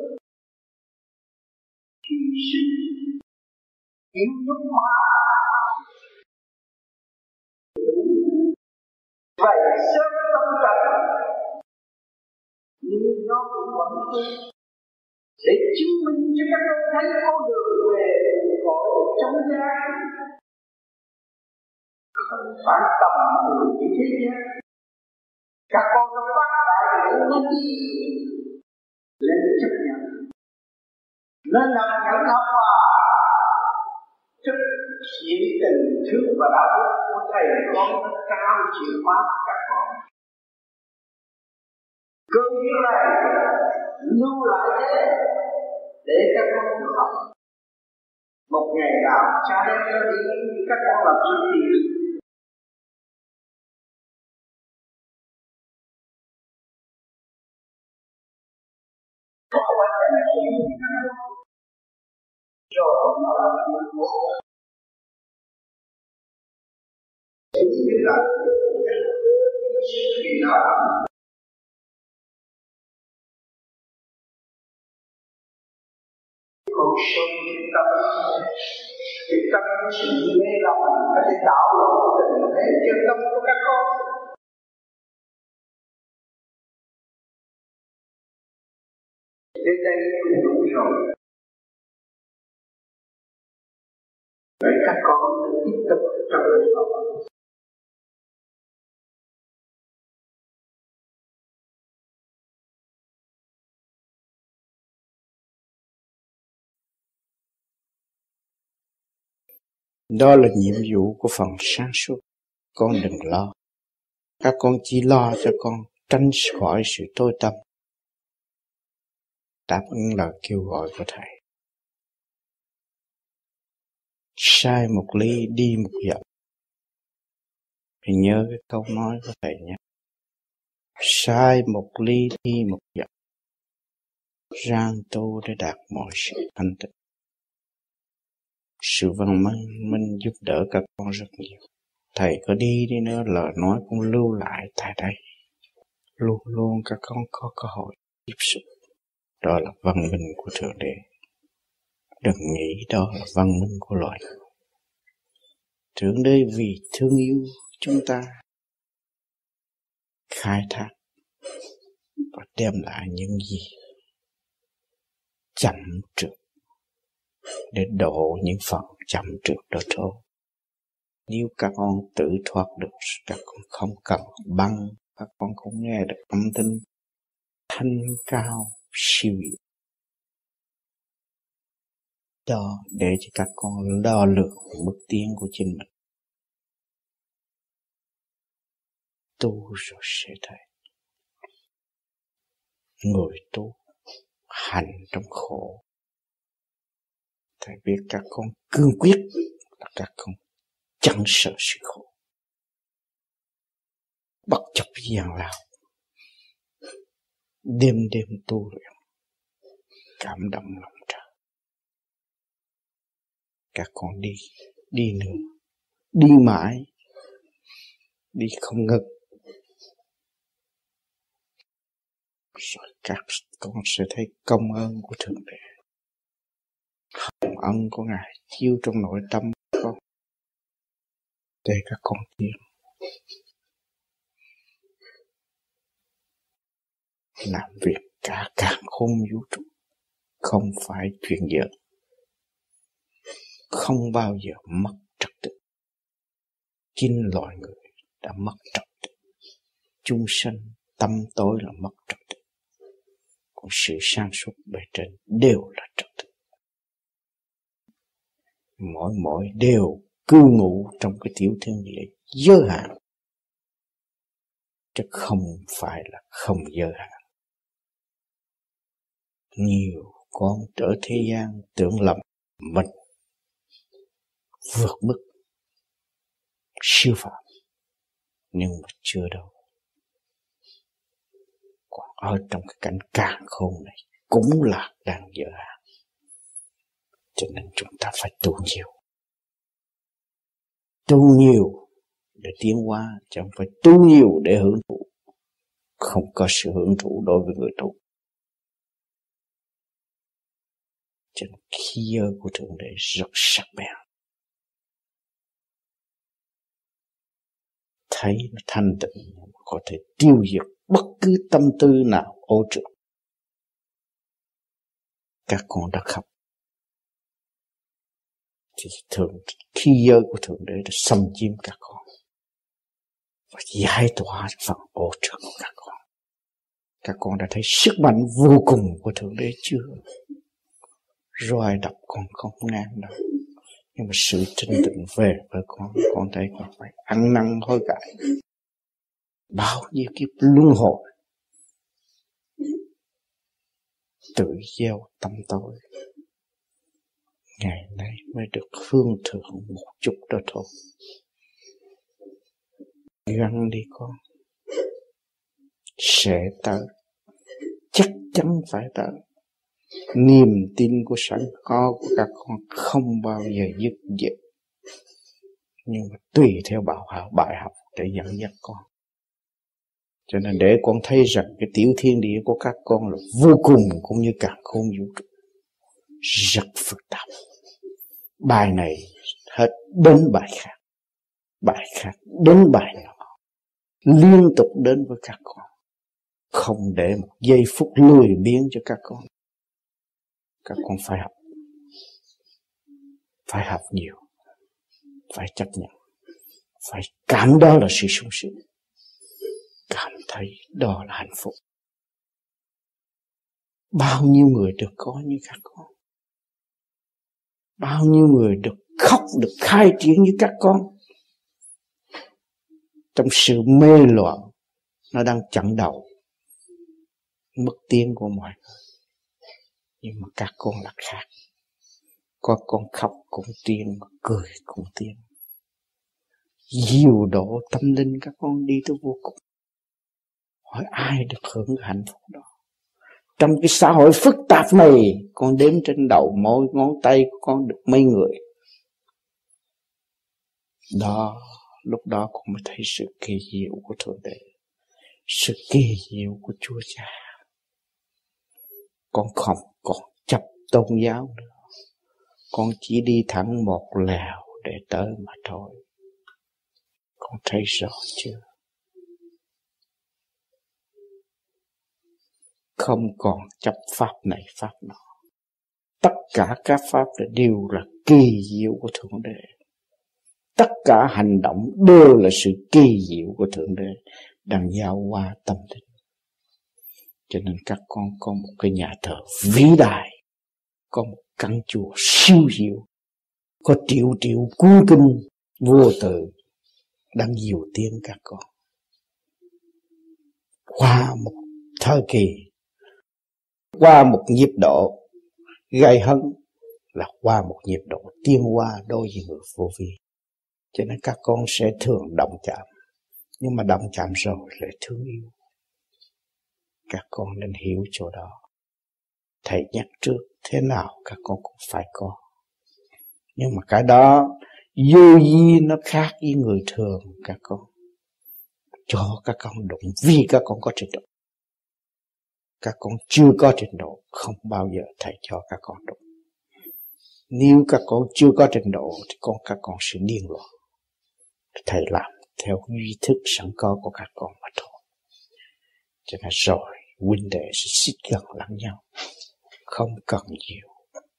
hy sinh yêu nước mà vậy sớm tâm cảnh, nhưng nó cũng vẫn tốt để chứng minh cho các con thấy con đường về cõi trong gian không phải tầm thường như thế gian. Các con đã phát đại nguyện nên đi lên chấp nhận, nên làm nhận học hòa chức hiện tình thương và đạo đức của thầy con nó cao chịu hóa các con. Cơ duyên này lưu lại thế để các con được học. Một ngày nào cha đem cho đi các con làm sự thiện. Có quan hệ là chuyện gì các con? Rồi nó là chuyện của con. Cũng như là vì nó con sâu trên tâm, cái tâm sự mê lòng nó để đảo lộn tình thế chân tâm của các con. Đến đây cũng đủ rồi. Vậy các con tiếp tục trong đời học. Đó là nhiệm vụ của phần sáng suốt. Con đừng lo. Các con chỉ lo cho con tránh khỏi sự tối tâm. Đáp ứng lời kêu gọi của Thầy. Sai một ly đi một dặm. Hãy nhớ cái câu nói của Thầy nhé. Sai một ly đi một dặm. Rang tu để đạt mọi sự thanh tịnh. Sự văn minh, minh giúp đỡ các con rất nhiều. Thầy có đi đi nữa, lời nói cũng lưu lại tại đây. Luôn luôn các con có cơ hội tiếp xúc. Đó là văn minh của Thượng Đế. Đừng nghĩ đó là văn minh của loài người. Thượng Đế vì thương yêu chúng ta khai thác và đem lại những gì chậm trượt để độ những phần chậm trượt đó thôi. Nếu các con tự thoát được, các con không cần băng, các con cũng nghe được âm thanh thanh cao siêu việt. Đó để cho các con đo lường bước tiến của chính mình. Tu rồi sẽ thấy. Người tu hành trong khổ Thầy biết các con cương quyết là các con chẳng sợ sự khổ, bất chấp gian lao, đêm đêm tu luyện, cảm động lòng trời. Các con đi, đi nữa, đi mãi, đi không ngừng. Rồi các con sẽ thấy công ơn của Thượng Đế, hồng ân của Ngài chiếu trong nội tâm của con để các con tiến. Làm việc cả càn khôn vũ trụ không phải chuyện giỡn, không bao giờ mất trật tự. Chính loài người đã mất trật tự, chúng sanh tâm tối là mất trật tự, còn sự sáng suốt bề trên đều là trật tự. Mỗi mỗi đều cư ngụ trong cái tiểu thiên địa giới hạn, chứ không phải là không giới hạn. Nhiều con ở thế gian tưởng lầm mình vượt mức siêu phạm, nhưng mà chưa đâu. Còn ở trong cái cảnh càn khôn này cũng là đang giới hạn. Cho nên chúng ta phải tu nhiều. Tu nhiều để tiến hóa, chứ không phải tu nhiều để hưởng thụ. Không có sự hưởng thụ đối với người tu. Cho nên khí giới của Thượng Đế rất sắc bén. Thấy nó thanh tịnh, có thể tiêu diệt bất cứ tâm tư nào ô trượt. Các con đã khóc, thì thường khí giới của Thượng Đế đã xâm chiếm các con và giải tỏa phần ô trượt của các con. Các con đã thấy sức mạnh vô cùng của Thượng Đế chưa? Roi đập con không ngang đâu, nhưng mà sự thanh tịnh về với con, con thấy con phải ăn năn hối cải. Bao nhiêu kiếp luân hồi tự gieo tâm tối, ngày nay mới được hương thượng một chút đó thôi. Gắng đi con, sẽ tới, chắc chắn phải tới. Niềm tin của sẵn có của các con không bao giờ dứt diệt, nhưng mà tùy theo bảo học bài học để dẫn dắt con. Cho nên để con thấy rằng cái tiểu thiên địa của các con là vô cùng, cũng như càn khôn vũ trụ, rất phức tạp. Bài này hết đến bài khác, bài khác đến bài nọ, liên tục đến với các con, không để một giây phút lười biếng cho các con. Các con phải học, phải học nhiều, phải chấp nhận, phải cảm đó là sự sung sướng, cảm thấy đó là hạnh phúc. Bao nhiêu người được có như các con, bao nhiêu người được khóc, được khai triển như các con. Trong sự mê loạn, nó đang chặn đầu mức tiến của mọi người. Nhưng mà các con là khác. Có con khóc cũng tiên, cười cũng tiên. Dìu độ tâm linh các con đi tới vô cùng. Hỏi ai được hưởng hạnh phúc đó? Trong cái xã hội phức tạp này, con đếm trên đầu mỗi ngón tay của con được mấy người. Đó, lúc đó con mới thấy sự kỳ diệu của Thượng Đế, sự kỳ diệu của Chúa Cha. Con không còn chấp tôn giáo nữa, con chỉ đi thẳng một lèo để tới mà thôi. Con thấy rõ chưa? Không còn chấp pháp này pháp nọ. Tất cả các pháp đều là kỳ diệu của Thượng Đế. Tất cả hành động đều là sự kỳ diệu của Thượng Đế đang giao qua tâm linh. Cho nên các con có một cái nhà thờ vĩ đại, có một căn chùa siêu diệu, có triệu triệu cuốn kinh vô tự đang dìu tiến các con. Qua một thời kỳ, qua một nhịp độ gây hấn là qua một nhịp độ tiến hóa đối với người vô vi. Cho nên các con sẽ thường động chạm, nhưng mà động chạm rồi lại thương yêu. Các con nên hiểu chỗ đó. Thầy nhắc trước, thế nào các con cũng phải có. Nhưng mà cái đó vô vi nó khác với người thường các con. Cho các con đụng vì các con có trình độ. Các con chưa có trình độ, không bao giờ thầy cho các con đụng. Nếu các con chưa có trình độ thì con các con sẽ điên loạn. Thầy làm theo duy thức sẵn có của các con mà thôi. Cho nên rồi huynh đệ sẽ xích gần lẫn nhau, không cần nhiều.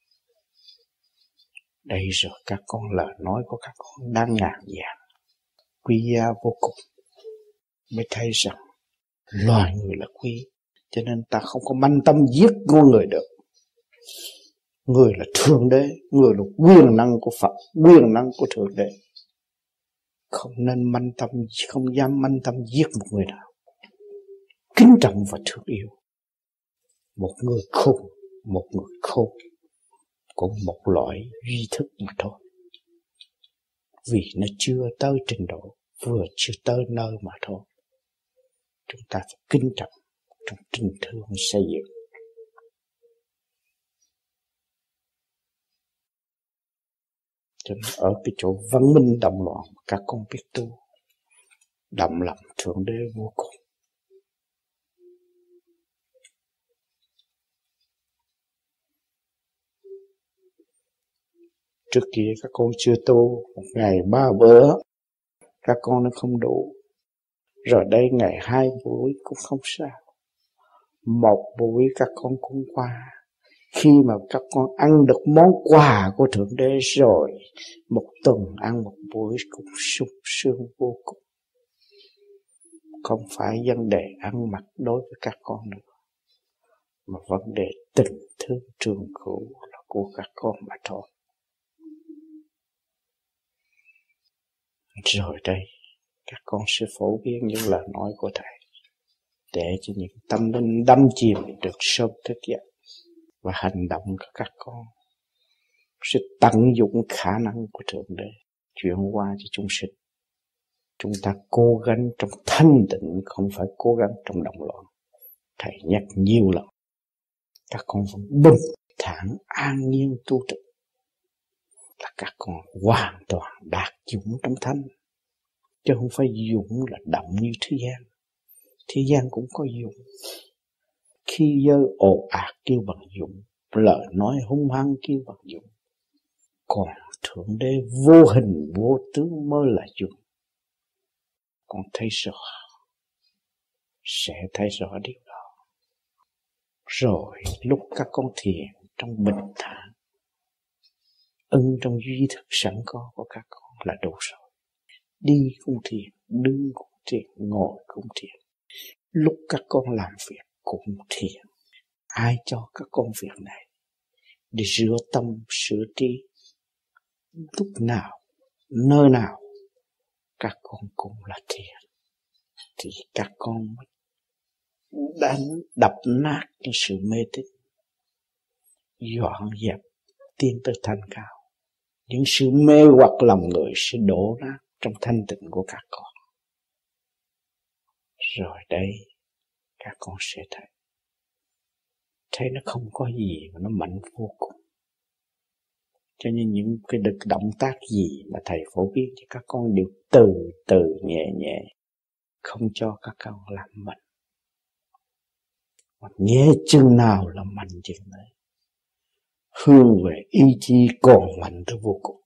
Đây rồi các con lời nói của các con đang ngàn vàng, quý giá vô cùng. Mới thấy rằng loài người là quý, cho nên ta không có manh tâm giết con người được. Người là Thượng Đế, người là quyền năng của Phật, quyền năng của Thượng Đế. Không nên manh tâm, không dám manh tâm giết một người nào. Kính trọng và thương yêu. Một người khôn, một người khôn, cũng một loại duy thức mà thôi. Vì nó chưa tới trình độ, vừa chưa tới nơi mà thôi. Chúng ta phải kính trọng trong tình thương xây dựng. Cho nên ở cái chỗ văn minh động loạn, các con biết tu, đậm lòng Thượng Đế vô cùng. Trước kia các con chưa tu, một ngày ba bữa, các con nó không đủ. Rồi đây ngày hai buổi cũng không sao. Một buổi các con cũng qua. Khi mà các con ăn được món quà của Thượng Đế rồi, một tuần ăn một buổi cũng sung sướng vô cùng. Không phải vấn đề ăn mặc đối với các con nữa, mà vấn đề tình thương trường cửu là của các con mà thôi. Rồi đây, các con sẽ phổ biến những lời nói của Thầy, để cho những tâm linh đắm chìm được sớm thức dậy. Và hành động của các con sẽ tận dụng khả năng của Thượng Đế chuyển qua cho chúng sinh. Chúng ta cố gắng trong thanh tịnh, không phải cố gắng trong động loạn. Thầy nhắc nhiều lần, các con vẫn bình thản an nhiên tu tập, là các con hoàn toàn đạt dũng trong thanh, chứ không phải dũng là động như thế gian. Thế gian cũng có dũng. Khi giới ồ ạt kêu bằng dũng, lời nói hung hăng kêu bằng dũng. Còn Thượng Đế vô hình vô tướng mới là dũng. Con thấy rõ, sẽ thấy rõ điều đó. Rồi lúc các con thiền trong bình thản, ưng trong duy thức sẵn có của các con là đủ rồi. Đi cũng thiền, đứng cũng thiền, ngồi cũng thiền. Lúc các con làm việc cũng thiền. Ai cho các con việc này? Để rửa tâm, sửa trí. Lúc nào, nơi nào, các con cũng là thiền. Thì các con mới đánh đập nát cái sự mê tín, dọn dẹp tiến tới thanh cao. Những sự mê hoặc lòng người sẽ đổ nát trong thanh tịnh của các con. Rồi đây, các con sẽ thấy. Thấy nó không có gì mà nó mạnh vô cùng. Cho nên những cái được động tác gì mà Thầy phổ biến cho các con đều từ từ nhẹ nhẹ, không cho các con làm mạnh. Mà nhẹ chừng nào là mạnh chừng đấy. Hướng về ý chí còn mạnh tới vô cùng.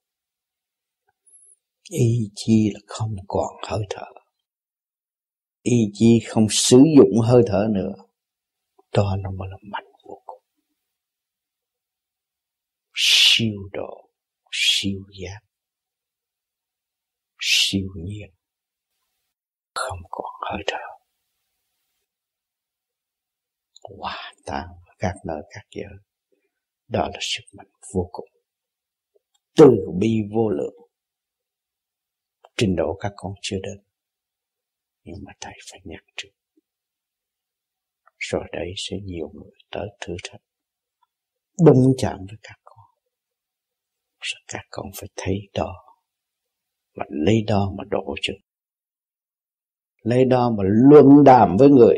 Ý chí là không còn hơi thở. Ý chí không sử dụng hơi thở nữa. Đó nó mới là mạnh vô cùng. Siêu độ, siêu giác, siêu nhiên, không còn hơi thở. Hòa tan các nơi các giới. Đó là sức mạnh vô cùng. Từ bi vô lượng. Trình độ các con chưa đến, nhưng mà Thầy phải nhắc trước. Rồi đây sẽ nhiều người tới thử thách, đụng chạm với các con. Rồi các con phải thấy đó, và lấy đó mà độ chứ. Lấy đó mà luận đàm với người,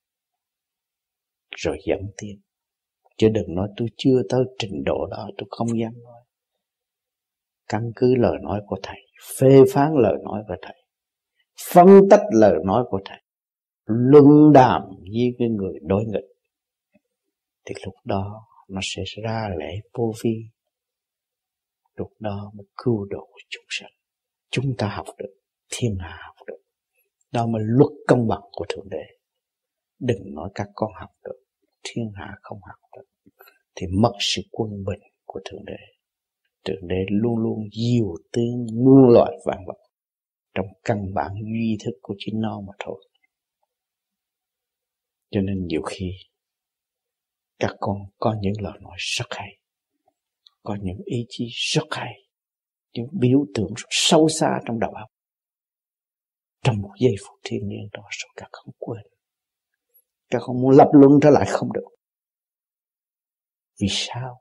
rồi dẫn tiến. Chứ đừng nói tôi chưa tới trình độ đó, tôi không dám nói. Căn cứ lời nói của thầy, phê phán lời nói của thầy, phân tích lời nói của thầy, luận đàm với cái người đối nghịch, thì lúc đó nó sẽ ra lẽ vô vi. Lúc đó mới cứu độ chúng sanh. Chúng ta học được, thiên hạ học được. Đó mới luật công bằng của Thượng Đế. Đừng nói các con học được, thiên hạ không học được, thì mất sự quân bình của Thượng Đế. Thượng Đế luôn luôn diều tiếng muôn loài vạn vật trong căn bản duy thức của chính nó mà thôi. Cho nên nhiều khi các con có những lời nói rất hay, có những ý chí rất hay, những biểu tượng rất sâu xa trong đầu óc. Trong một giây phút thiêng liêng đó rồi các con quên. Các con muốn lập luận trở lại không được. Vì sao?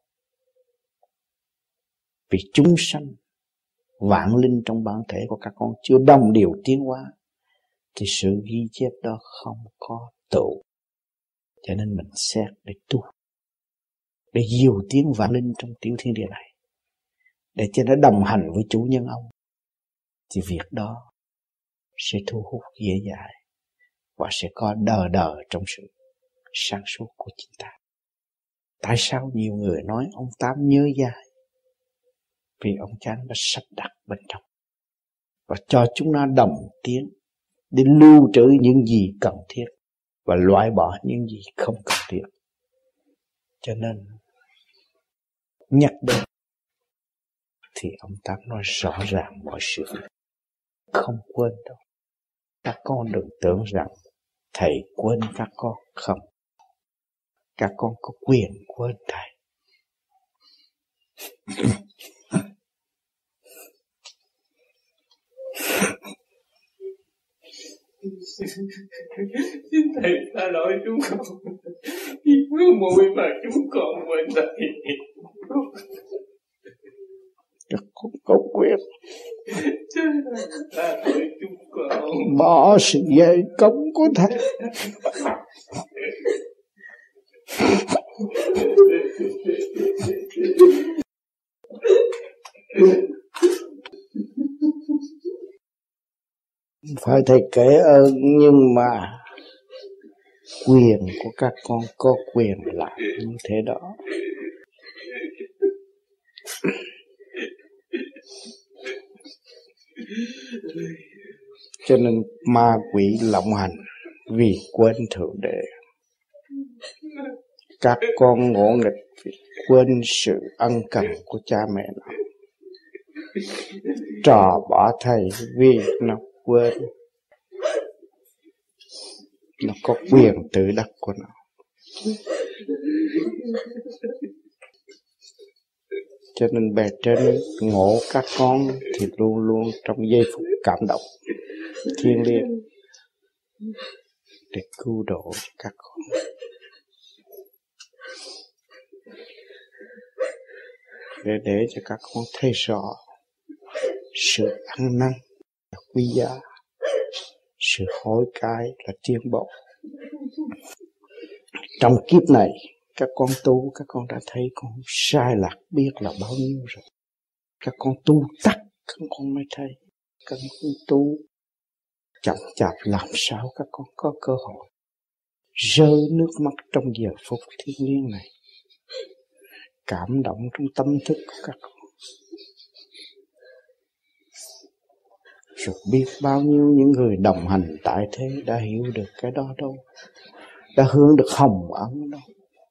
Vì chúng sanh, vạn linh trong bản thể của các con chưa đồng điều tiến hóa, thì sự ghi chép đó không có tụ. Cho nên mình xét để tu, để diều tiến vạn linh trong tiểu thiên địa này, để cho nó đồng hành với chủ nhân ông, thì việc đó sẽ thu hút dễ dãi và sẽ có đời đời trong sự sáng suốt của chính ta. Tại sao nhiều người nói ông Tám nhớ dài? Vì ông Chánh đã sắp đặt bên trong và cho chúng ta đồng tiến để lưu trữ những gì cần thiết và loại bỏ những gì không cần thiết. Cho nên nhắc đến thì ông Tám nói rõ ràng mọi sự, không quên đâu. Các con đừng tưởng rằng thầy quên các con, không. Các con có quyền quên thầy. Xin thầy tha lỗi chúng con, vì mưa mùi mà chúng con quên thầy. Các con có quyền tha lỗi chúng con, bỏ sự dày công của thầy. Phải thầy kể ơn, nhưng mà quyền của các con có quyền làm như thế đó. Cho nên ma quỷ lộng hành vì quên Thượng Đế. Các con ngỗ nghịch vì quên sự ân cần của cha mẹ nó. Trò bỏ thầy vì nó quên. Nó có quyền tự đắc của nó. Cho nên bề trên ngộ các con thì luôn luôn trong giây phút cảm động thiêng liêng để cứu độ các con. Để để cho các con thấy rõ sự ăn năn là quý giá, sự hối cải là tiến bộ. Trong kiếp này các con tu, các con đã thấy con sai lạc biết là bao nhiêu rồi. Các con tu tắt, các con mới thấy. Các con tu chậm chạp làm sao các con có cơ hội rơi nước mắt trong giờ phút thiêng liêng này, cảm động trong tâm thức của các con. Rồi biết bao nhiêu những người đồng hành tại thế đã hiểu được cái đó đâu, đã hướng được hồng ân đâu,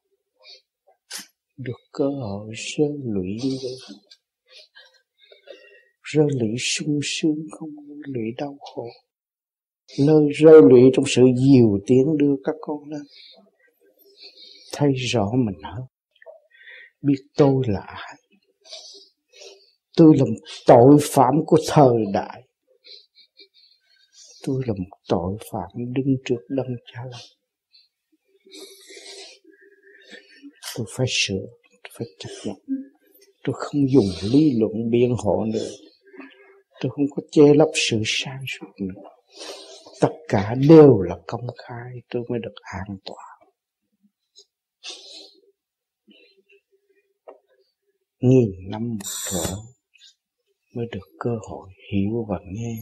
được cơ hội rơi lụy như vậy, rơi lụy sung sướng không lụy đau khổ, lời rơi lụy trong sự dìu tiến đưa các con lên, thấy rõ mình hơn, biết tôi là ai, tôi là một tội phạm của thời đại, tôi là một tội phạm đứng trước đấng Cha Lành. Tôi phải sửa, tôi phải chấp nhận, Tôi không dùng lý luận biện hộ nữa. Tôi không có che lấp sự sáng suốt nữa. Tất cả đều là công khai, tôi mới được an toàn. Nghìn năm một thở mới được cơ hội hiểu và nghe,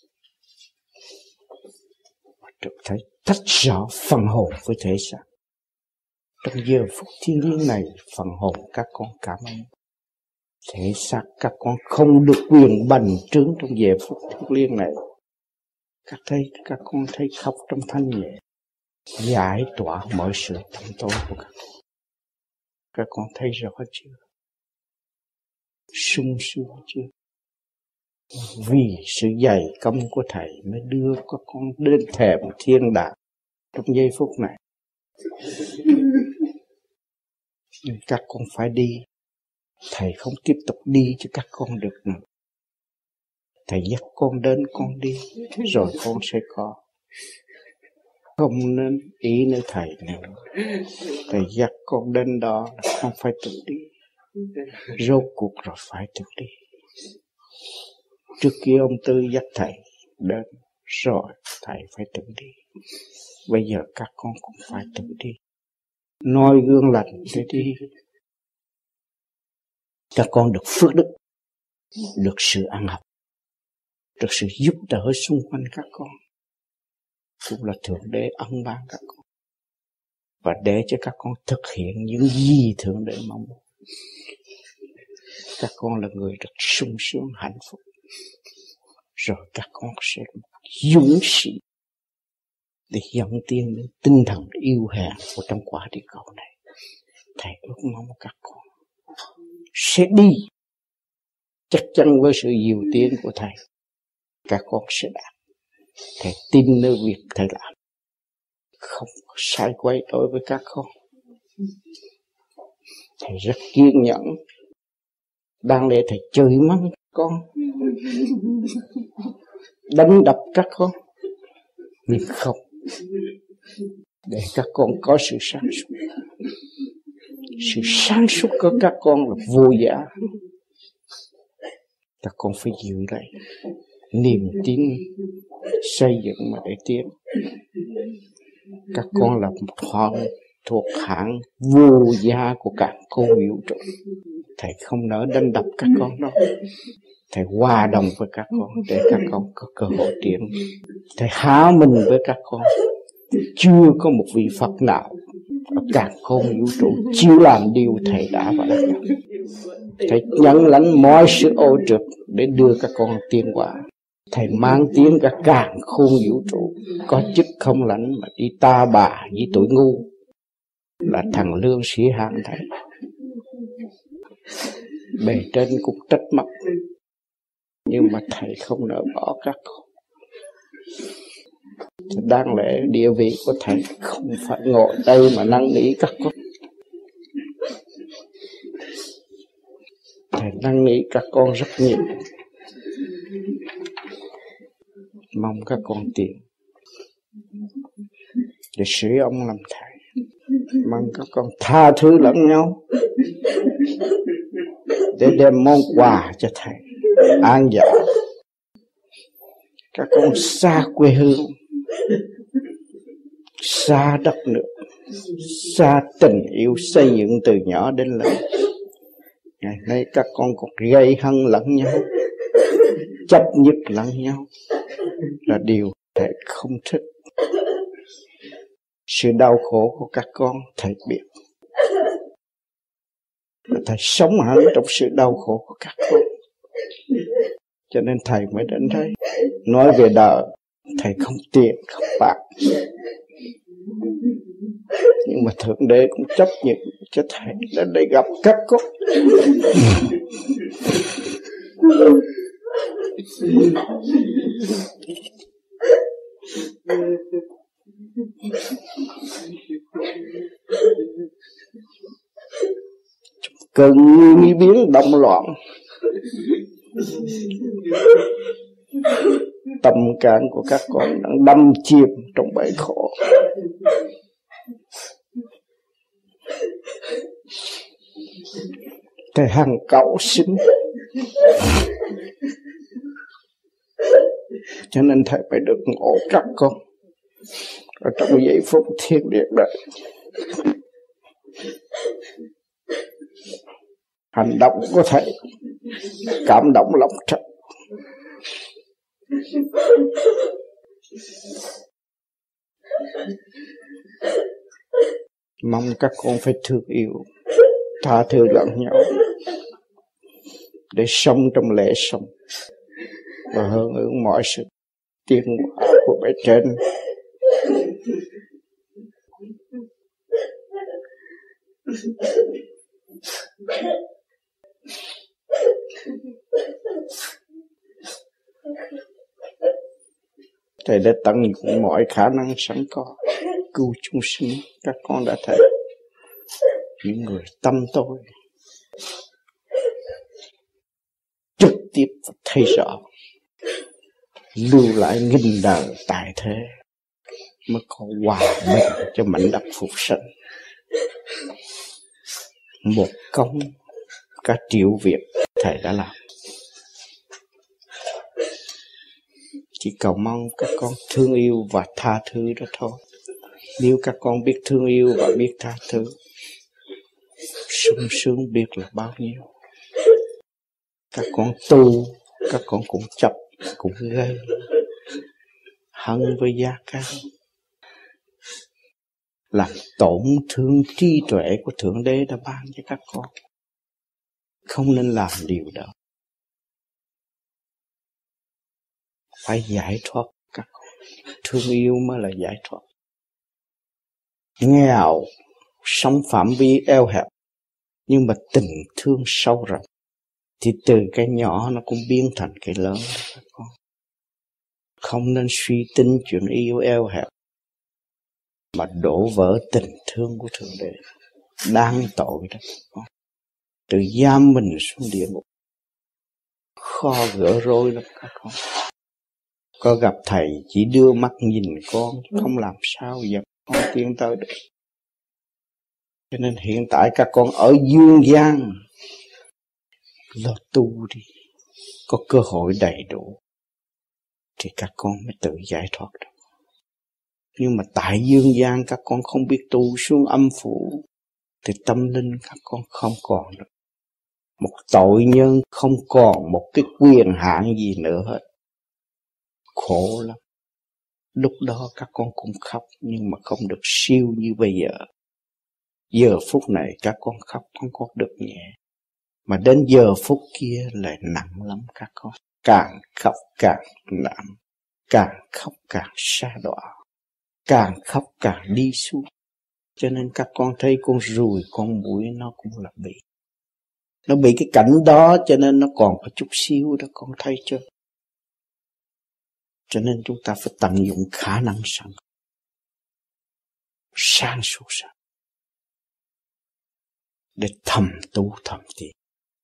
và được thấy tách rõ phần hồn với thể xác. Trong giờ phút thiêng liêng này, phần hồn các con cảm ơn. Thể xác các con không được quyền bành trướng trong giờ phút thiêng liêng này. Các thấy các con thấy khóc trong thanh nhẹ, giải tỏa mọi sự tâm tối của các con. Các con thấy rõ chưa? Sung sướng chưa? Vì sự dày công của Thầy mới đưa các con đến thềm thiên đàng trong giây phút này. Nhưng các con phải đi. Thầy không tiếp tục đi cho các con được nữa. Thầy dắt con đến, con đi, rồi con sẽ có. Không nên ý nữa Thầy nữa. Thầy dắt con đến đó là không phải tự đi. Rốt cuộc rồi phải tự đi. Trước kia ông Tư dắt Thầy đến, rồi Thầy phải tự đi. Bây giờ các con cũng phải tự đi. Noi gương lành để đi. Các con được phước đức, được sự ăn học, được sự giúp đỡ xung quanh các con. Cũng là Thượng Đế ân ban các con. Và để cho các con thực hiện những gì Thượng Đế mong muốn. Các con là người rất sung sướng hạnh phúc. Rồi các con sẽ dũng sĩ để dẫn tiến đến tinh thần yêu hèn của trong quả địa cầu này. Thầy ước mong các con sẽ đi. Chắc chắn với sự dìu tiến của Thầy, các con sẽ đạt. Thầy tin nơi việc Thầy làm, không có sai quay đối với các con. Thầy rất kiên nhẫn. Đang lẽ Thầy chửi mắng các con, đánh đập các con, nhưng không, để các con có sự sáng suốt. Sự sáng suốt của các con là vô giá. Các con phải giữ lại niềm tin xây dựng mà để tiến. Các con là một hòn thuộc hạng vô giá của cả cô vũ trụ. Thầy không nỡ đánh đập các con đâu. Thầy hòa đồng với các con để các con có cơ hội tiến. Thầy há mình với các con. Chưa có một vị Phật nào ở cả không vũ trụ chịu làm điều Thầy đã và đang làm. Thầy nhận lãnh mọi sự ô trượt để đưa các con tiến hóa. Thầy mang tiếng cả càn khôn vũ trụ, có chức không lãnh mà đi ta bà với tuổi ngu, là thằng lương sĩ hạng Thầy. Bề trên cũng trách móc, nhưng mà Thầy không nỡ bỏ các con. Đáng lẽ địa vị của Thầy không phải ngồi đây mà năn nỉ các con. Thầy năn nỉ các con rất nhiều. Mong các con tiền để sửa ông làm Thầy. Mong các con tha thứ lẫn nhau để đem món quà cho Thầy an dạ. Các con xa quê hương, xa đất nước, xa tình yêu xây dựng từ nhỏ đến lớn. Ngày nay các con còn gây hấn lẫn nhau, chấp nhất lẫn nhau, là điều Thầy không thích. Sự đau khổ của các con Thầy biết, và Thầy sống hẳn trong sự đau khổ của các con. Cho nên Thầy mới đến đây nói về đời. Thầy không tiền không bạc, nhưng mà Thượng Đế cũng chấp nhận cho Thầy đến đây gặp các con. Cơn nguy biến động loạn, tâm can của các con đang đâm chìm trong bể khổ. Thầy Hằng cầu xin. Cho nên thầy phải được ngộ các con ở trong giây phút thiên liêng đấy. Hành động của thầy cảm động lòng thật. Mong các con phải thương yêu, tha thứ lẫn nhau để sống trong lễ sống và hưởng ứng mọi sự tiến hóa của bề trên. Thầy đã tận dụng mọi khả năng sẵn có cứu chúng sinh. Các con đã thấy những người tâm tôi trực tiếp thấy rõ, lưu lại nghìn đời tại thế mới có hòa bình cho mảnh đất phục sinh. Một công cả triệu việc thầy đã làm. Chỉ cầu mong các con thương yêu và tha thứ đó thôi. Nếu các con biết thương yêu và biết tha thứ, sung sướng biết là bao nhiêu. Các con tu, các con cũng chấp, cũng gây hận với gia can, làm tổn thương trí tuệ của Thượng Đế đã ban cho các con. Không nên làm điều đó. Phải giải thoát các con. Thương yêu mới là giải thoát. Nghèo, sống phạm vi eo hẹp, nhưng mà tình thương sâu rộng, thì từ cái nhỏ nó cũng biến thành cái lớn đó các con. Không nên suy tính chuyện yêu eo hẹp, mà đổ vỡ tình thương của Thượng Đế. Đáng tội đó các con. Tự giam mình xuống địa ngục. Khó gỡ rối lắm các con. Có gặp thầy chỉ đưa mắt nhìn con, không làm sao dập con tiến tới được. Cho nên hiện tại các con ở dương gian, lo tu đi, có cơ hội đầy đủ, thì các con mới tự giải thoát được. Nhưng mà tại dương gian các con không biết tu xuống âm phủ, thì tâm linh các con không còn được. Một tội nhân không còn một cái quyền hạn gì nữa hết. Khổ lắm. Lúc đó các con cũng khóc, nhưng mà không được siêu như bây giờ. Giờ phút này các con khóc không có được nhẹ, mà đến giờ phút kia lại nặng lắm các con. Càng khóc càng nặng, càng khóc càng sa đọa, càng khóc càng đi xuống. Cho nên các con thấy con ruồi, con muỗi nó cũng là bị. Nó bị cái cảnh đó cho nên nó còn có chút xíu đó, con thấy chưa? Cho nên chúng ta phải tận dụng khả năng sẵn, sáng suốt sẵn, để thầm tu thầm tiến.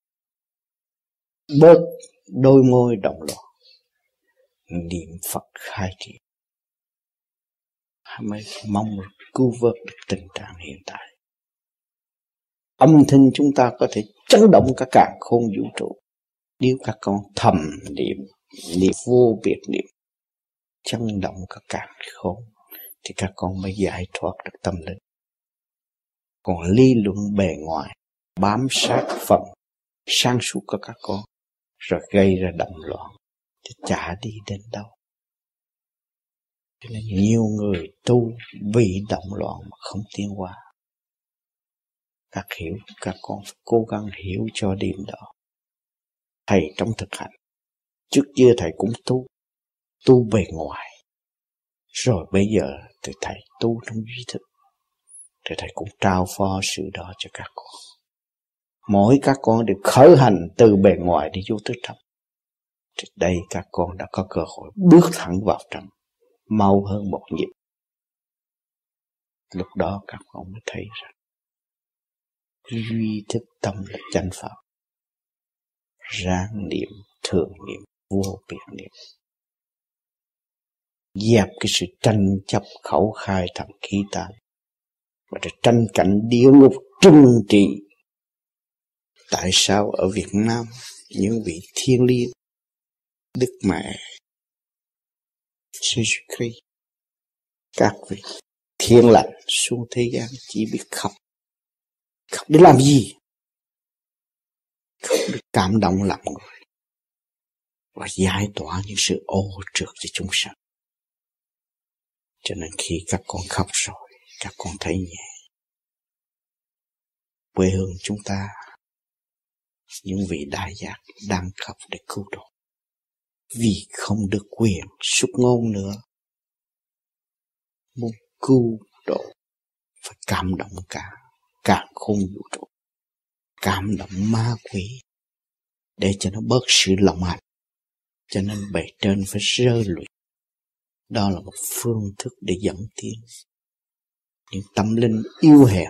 Bớt đôi môi động loạn, niệm Phật khai triển, mới mong cứu vớt được tình trạng hiện tại. Âm thanh chúng ta có thể chấn động cả càn khôn vũ trụ. Nếu các con thầm niệm, niệm vô biệt niệm, chấn động cả càn khôn, thì các con mới giải thoát được tâm linh. Còn lý luận bề ngoài, bám sát phần sáng suốt của các con, rồi gây ra động loạn, thì chả đi đến đâu. Cho nên nhiều người tu vì động loạn mà không tiến hóa. Các hiểu, các con phải cố gắng hiểu cho điểm đó. Thầy trong thực hành, trước kia thầy cũng tu, tu bề ngoài. Rồi bây giờ thì thầy tu trong duy thức, thì thầy cũng trao phó sự đó cho các con. Mỗi các con đều khởi hành từ bề ngoài đi vô tới trong. Thì đây các con đã có cơ hội bước thẳng vào trong, mau hơn một nhịp. Lúc đó các con mới thấy rằng duy thức tâm là chánh pháp. Ráng niệm, thường niệm, vô biệt niệm. Dẹp cái sự tranh chấp khẩu khai thầm khí tán, và để tranh cảnh địa ngục trừng trị tại sao ở Việt Nam những vị thiên liêng, Đức Mẹ, Jesus Christ, các vị thiên lành xuống thế gian chỉ biết khóc. Khóc để làm gì? Khóc để cảm động lòng người và giải tỏa những sự ô trượt cho chúng sanh. Cho nên khi các con khóc rồi, các con thấy nhẹ. Quê hương chúng ta, những vị đại giác đang khóc để cứu độ. Vì không được quyền xuất ngôn nữa. Muốn cứu độ phải cảm động cả cả khôn vũ trụ, cảm động ma quỷ để cho nó bớt sự lộng hành. Cho nên bề trên phải rơi lụy. Đó là một phương thức để dẫn tiến những tâm linh yêu hèn.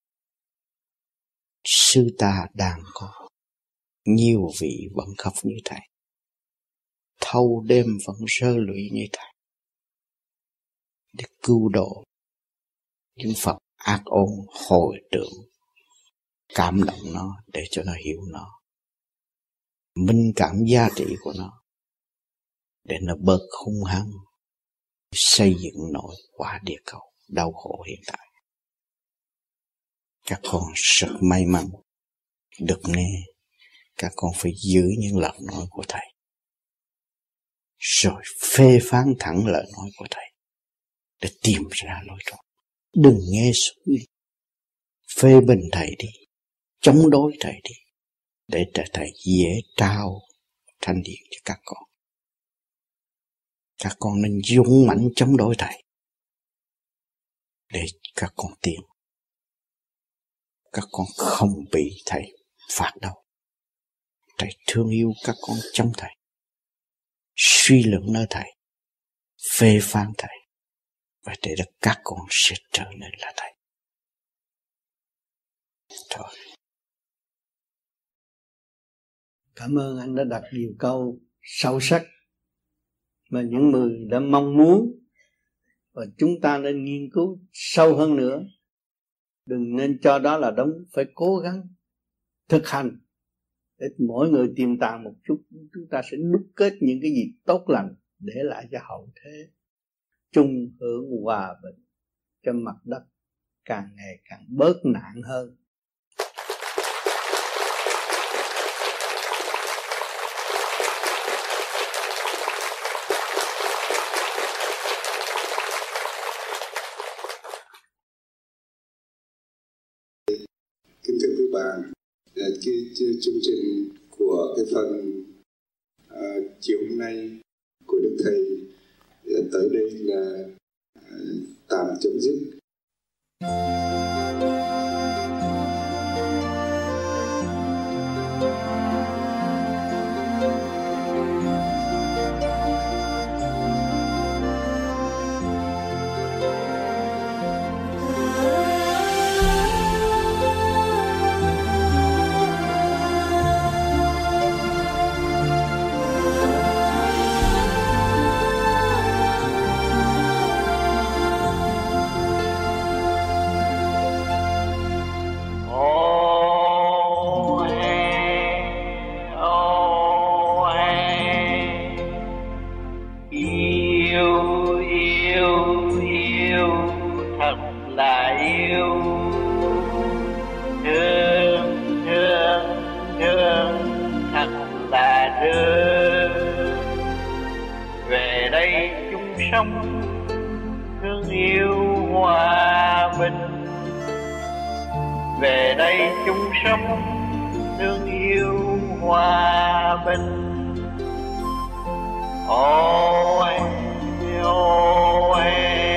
Sư ta đang có nhiều vị vẫn khóc như thầy, thâu đêm vẫn rơi lụy như thầy, để cứu độ những Phật ác ôn hồi tưởng, cảm động nó để cho nó hiểu nó, minh cảm giá trị của nó, để nó bớt hung hăng, xây dựng nổi quả địa cầu đau khổ hiện tại. Các con rất may mắn được nghe. Các con phải giữ những lời nói của thầy, rồi phê phán thẳng lời nói của thầy để tìm ra lối thoát. Đừng nghe suy, phê bình thầy đi, chống đối thầy đi, để cho thầy dễ trao thanh điện cho các con. Các con nên dũng mãnh chống đối thầy để các con tiến. Các con không bị thầy phạt đâu. Thầy thương yêu các con chống thầy, suy luận nơi thầy, phê phán thầy, và để được các con sẽ trở nên là thầy. Thôi. Cảm ơn anh đã đặt nhiều câu sâu sắc mà những người đã mong muốn, và chúng ta nên nghiên cứu sâu hơn nữa. Đừng nên cho đó là đúng, phải cố gắng thực hành để mỗi người tiềm tàng một chút. Chúng ta sẽ đúc kết những cái gì tốt lành để lại cho hậu thế, chung hưởng hòa bình cho mặt đất càng ngày càng bớt nạn hơn. Kính thưa quý bạn, cái chương trình của cái phần uh, chiều hôm nay của Đức Thầy uh, tới đây là uh, tạm chấm dứt. Về đây chung sống thương yêu hòa bình. Ôi ôi,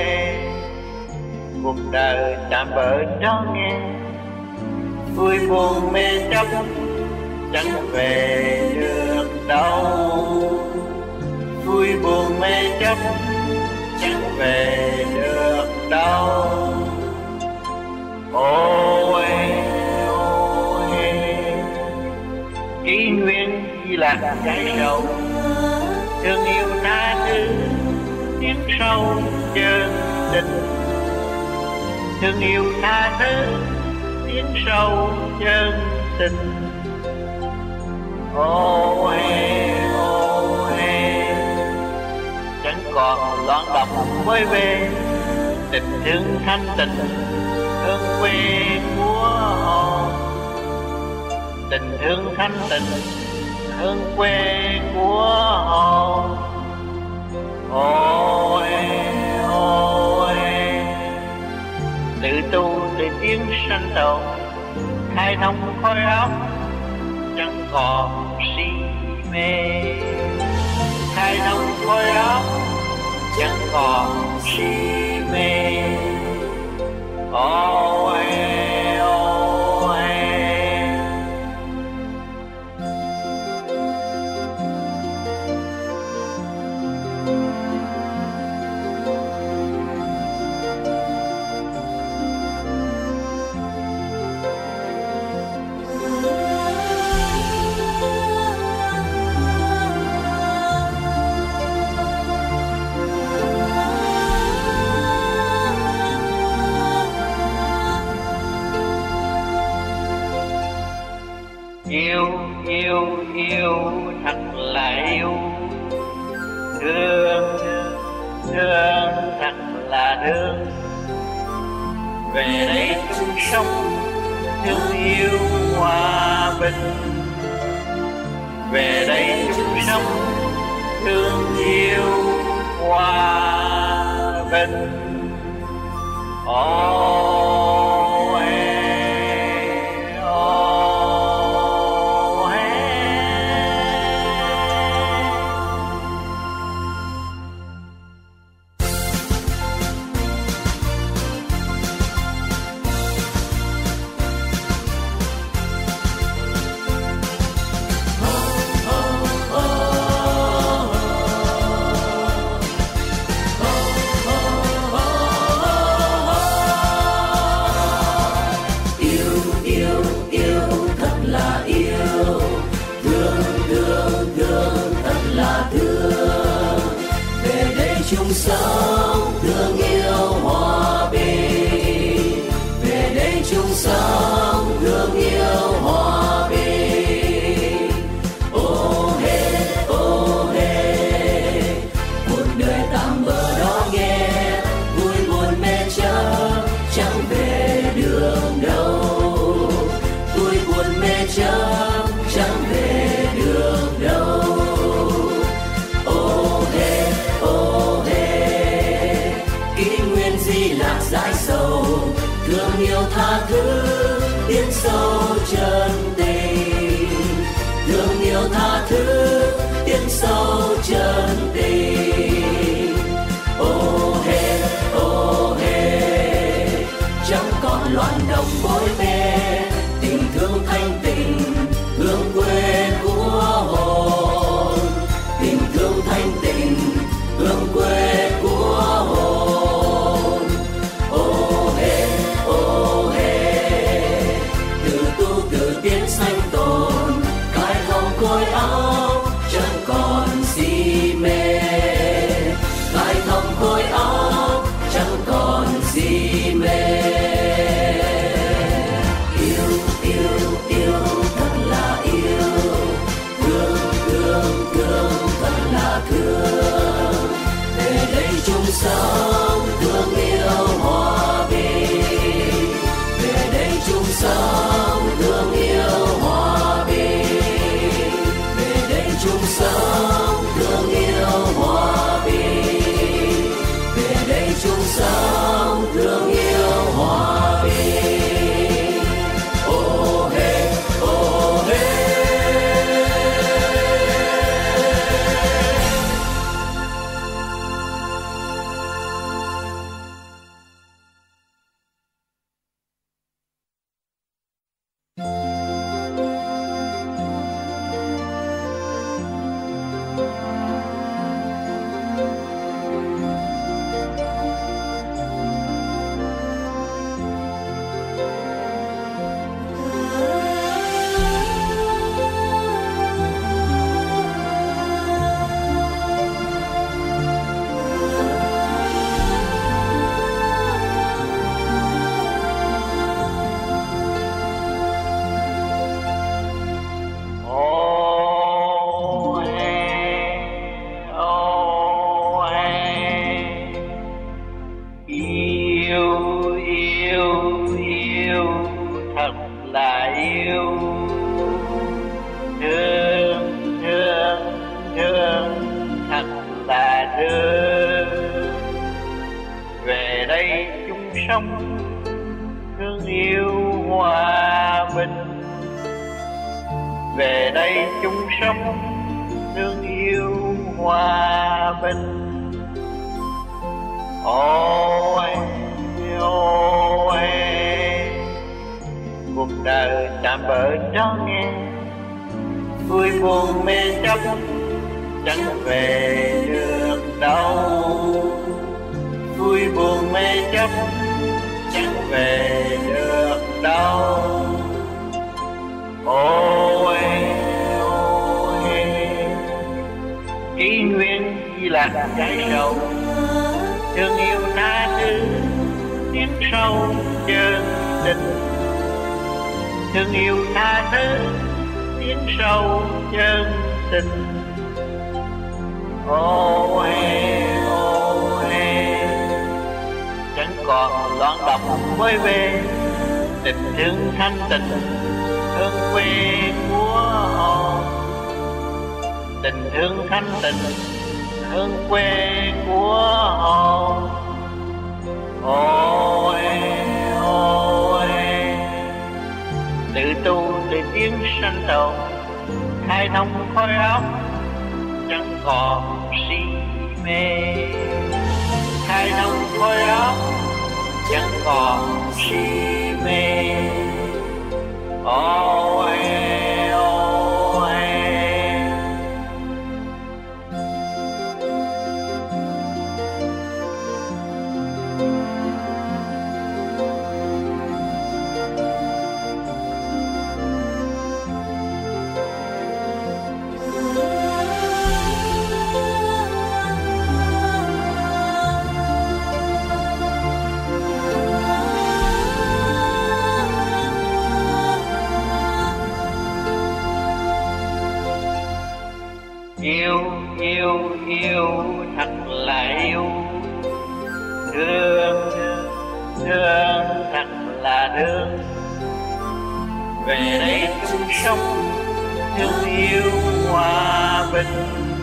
cuộc đời tạm bỡ đó nghe, vui buồn mê chấp chẳng về được đâu. Vui buồn mê chấp chẳng về được đâu. Ôi ôi, kỷ nguyên chỉ là trái sầu, thương yêu tha thứ tiếng sâu chân tình. Thương yêu tha thứ tiếng sâu chân tình. ô hê ô hê, chẳng còn loạn động với về tình thương thanh tịnh hương quê của hồn, tình thương thanh tịnh hương quê của hồn. Ô hê ô hê, tự tu tự tiến sanh tồn, khai thông khối óc chẳng còn si mê, khai thông khối óc chẳng còn si mê. Ô hê ô hê, yêu yêu yêu thật là yêu, thương thương thật là thương. Về đây chung sống thương yêu hòa bình, về đây chung sống thương yêu hòa bình. Ô hê ô hê. Chung sống thương yêu hòa bình, về đây chung sống thương yêu hòa bình. Ô hê ô hê, cuộc đời tạm bỡ đó nghe, vui buồn mê chớ chẳng về đường đâu, vui buồn mê chớ chẳng về đường đâu. Dãi sầu thương yêu tha thứ tiến sâu chân tình, thương yêu tha thứ tiến sâu chân tình. Ô hê ô hê, chẳng còn loạn động bối bề, tình thương thanh tịnh hương quê của hồn, tình thương thanh tịnh hương quê của hồn. Tiến sanh tồn cài thông khối óc chẳng còn si mê, cài thông khối óc chẳng còn si mê. Yêu yêu yêu thật là yêu, thương thương thương thật là thương. Về đây chung sống thương yêu hòa bình, về đây chung sống thương yêu hòa bình, về đây chung sống thương yêu hòa bình, về đây chung sống thương yêu hòa bình. Ô hê ô hê. thật là yêu. Thương, thương, thương, thật là thương. Về đây chung sống, thương yêu hòa bình. Về đây chung sống, thương yêu hòa bình. Ôi, ôi, cuộc đời tạm bỡ cho nghe, vui buồn mê chấp chẳng về được đâu. Vui buồn mê chấp chẳng về được đâu. Ôi, ôi, kỷ nguyên chỉ là trái sầu, thương yêu tha thứ tiếng sâu chân tình. Thương yêu tha thứ tiếng sâu chân tình. Ôi, ôi, chẳng còn loạn động với về tình thương thanh tịnh hương quê của họ. Tình thương thanh tịnh hương quê của họ. Ôi, ôi, tự tu tự tiến sanh tồn, khai thông khối óc chẳng còn si mê. Khai thông khối óc chẳng còn si mê. Ôi, ôi, yêu, yêu, yêu, thật là yêu. Thương, thương, thật là thương. Về đây chung sống, thương yêu hòa bình.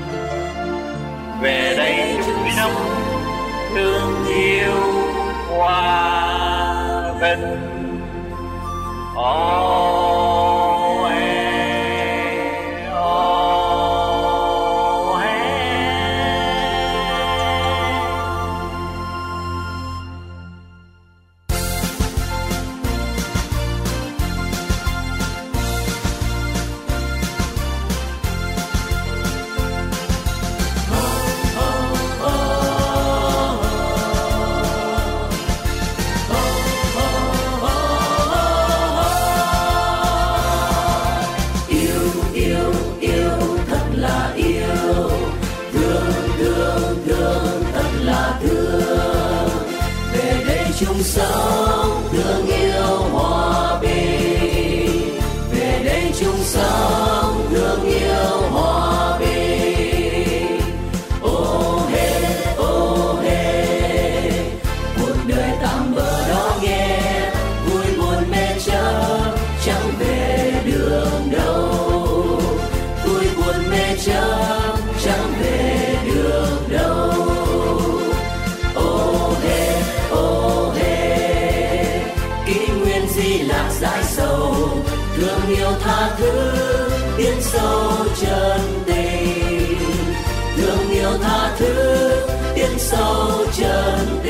Về đây chung sống, thương yêu hòa bình. Ôi, chung sống thương yêu hòa bình. Về đây chung sống thương yêu hòa bình. Ô hê, ô hê, cuộc đời tạm bỡ đó nghe, vui buồn mê chấp chẳng về đường đâu. Vui buồn mê chấp chẳng về đường đâu. Giải sầu thương yêu tha thứ tiến sâu chân tình. Thương yêu tha thứ tiến sâu chân tình.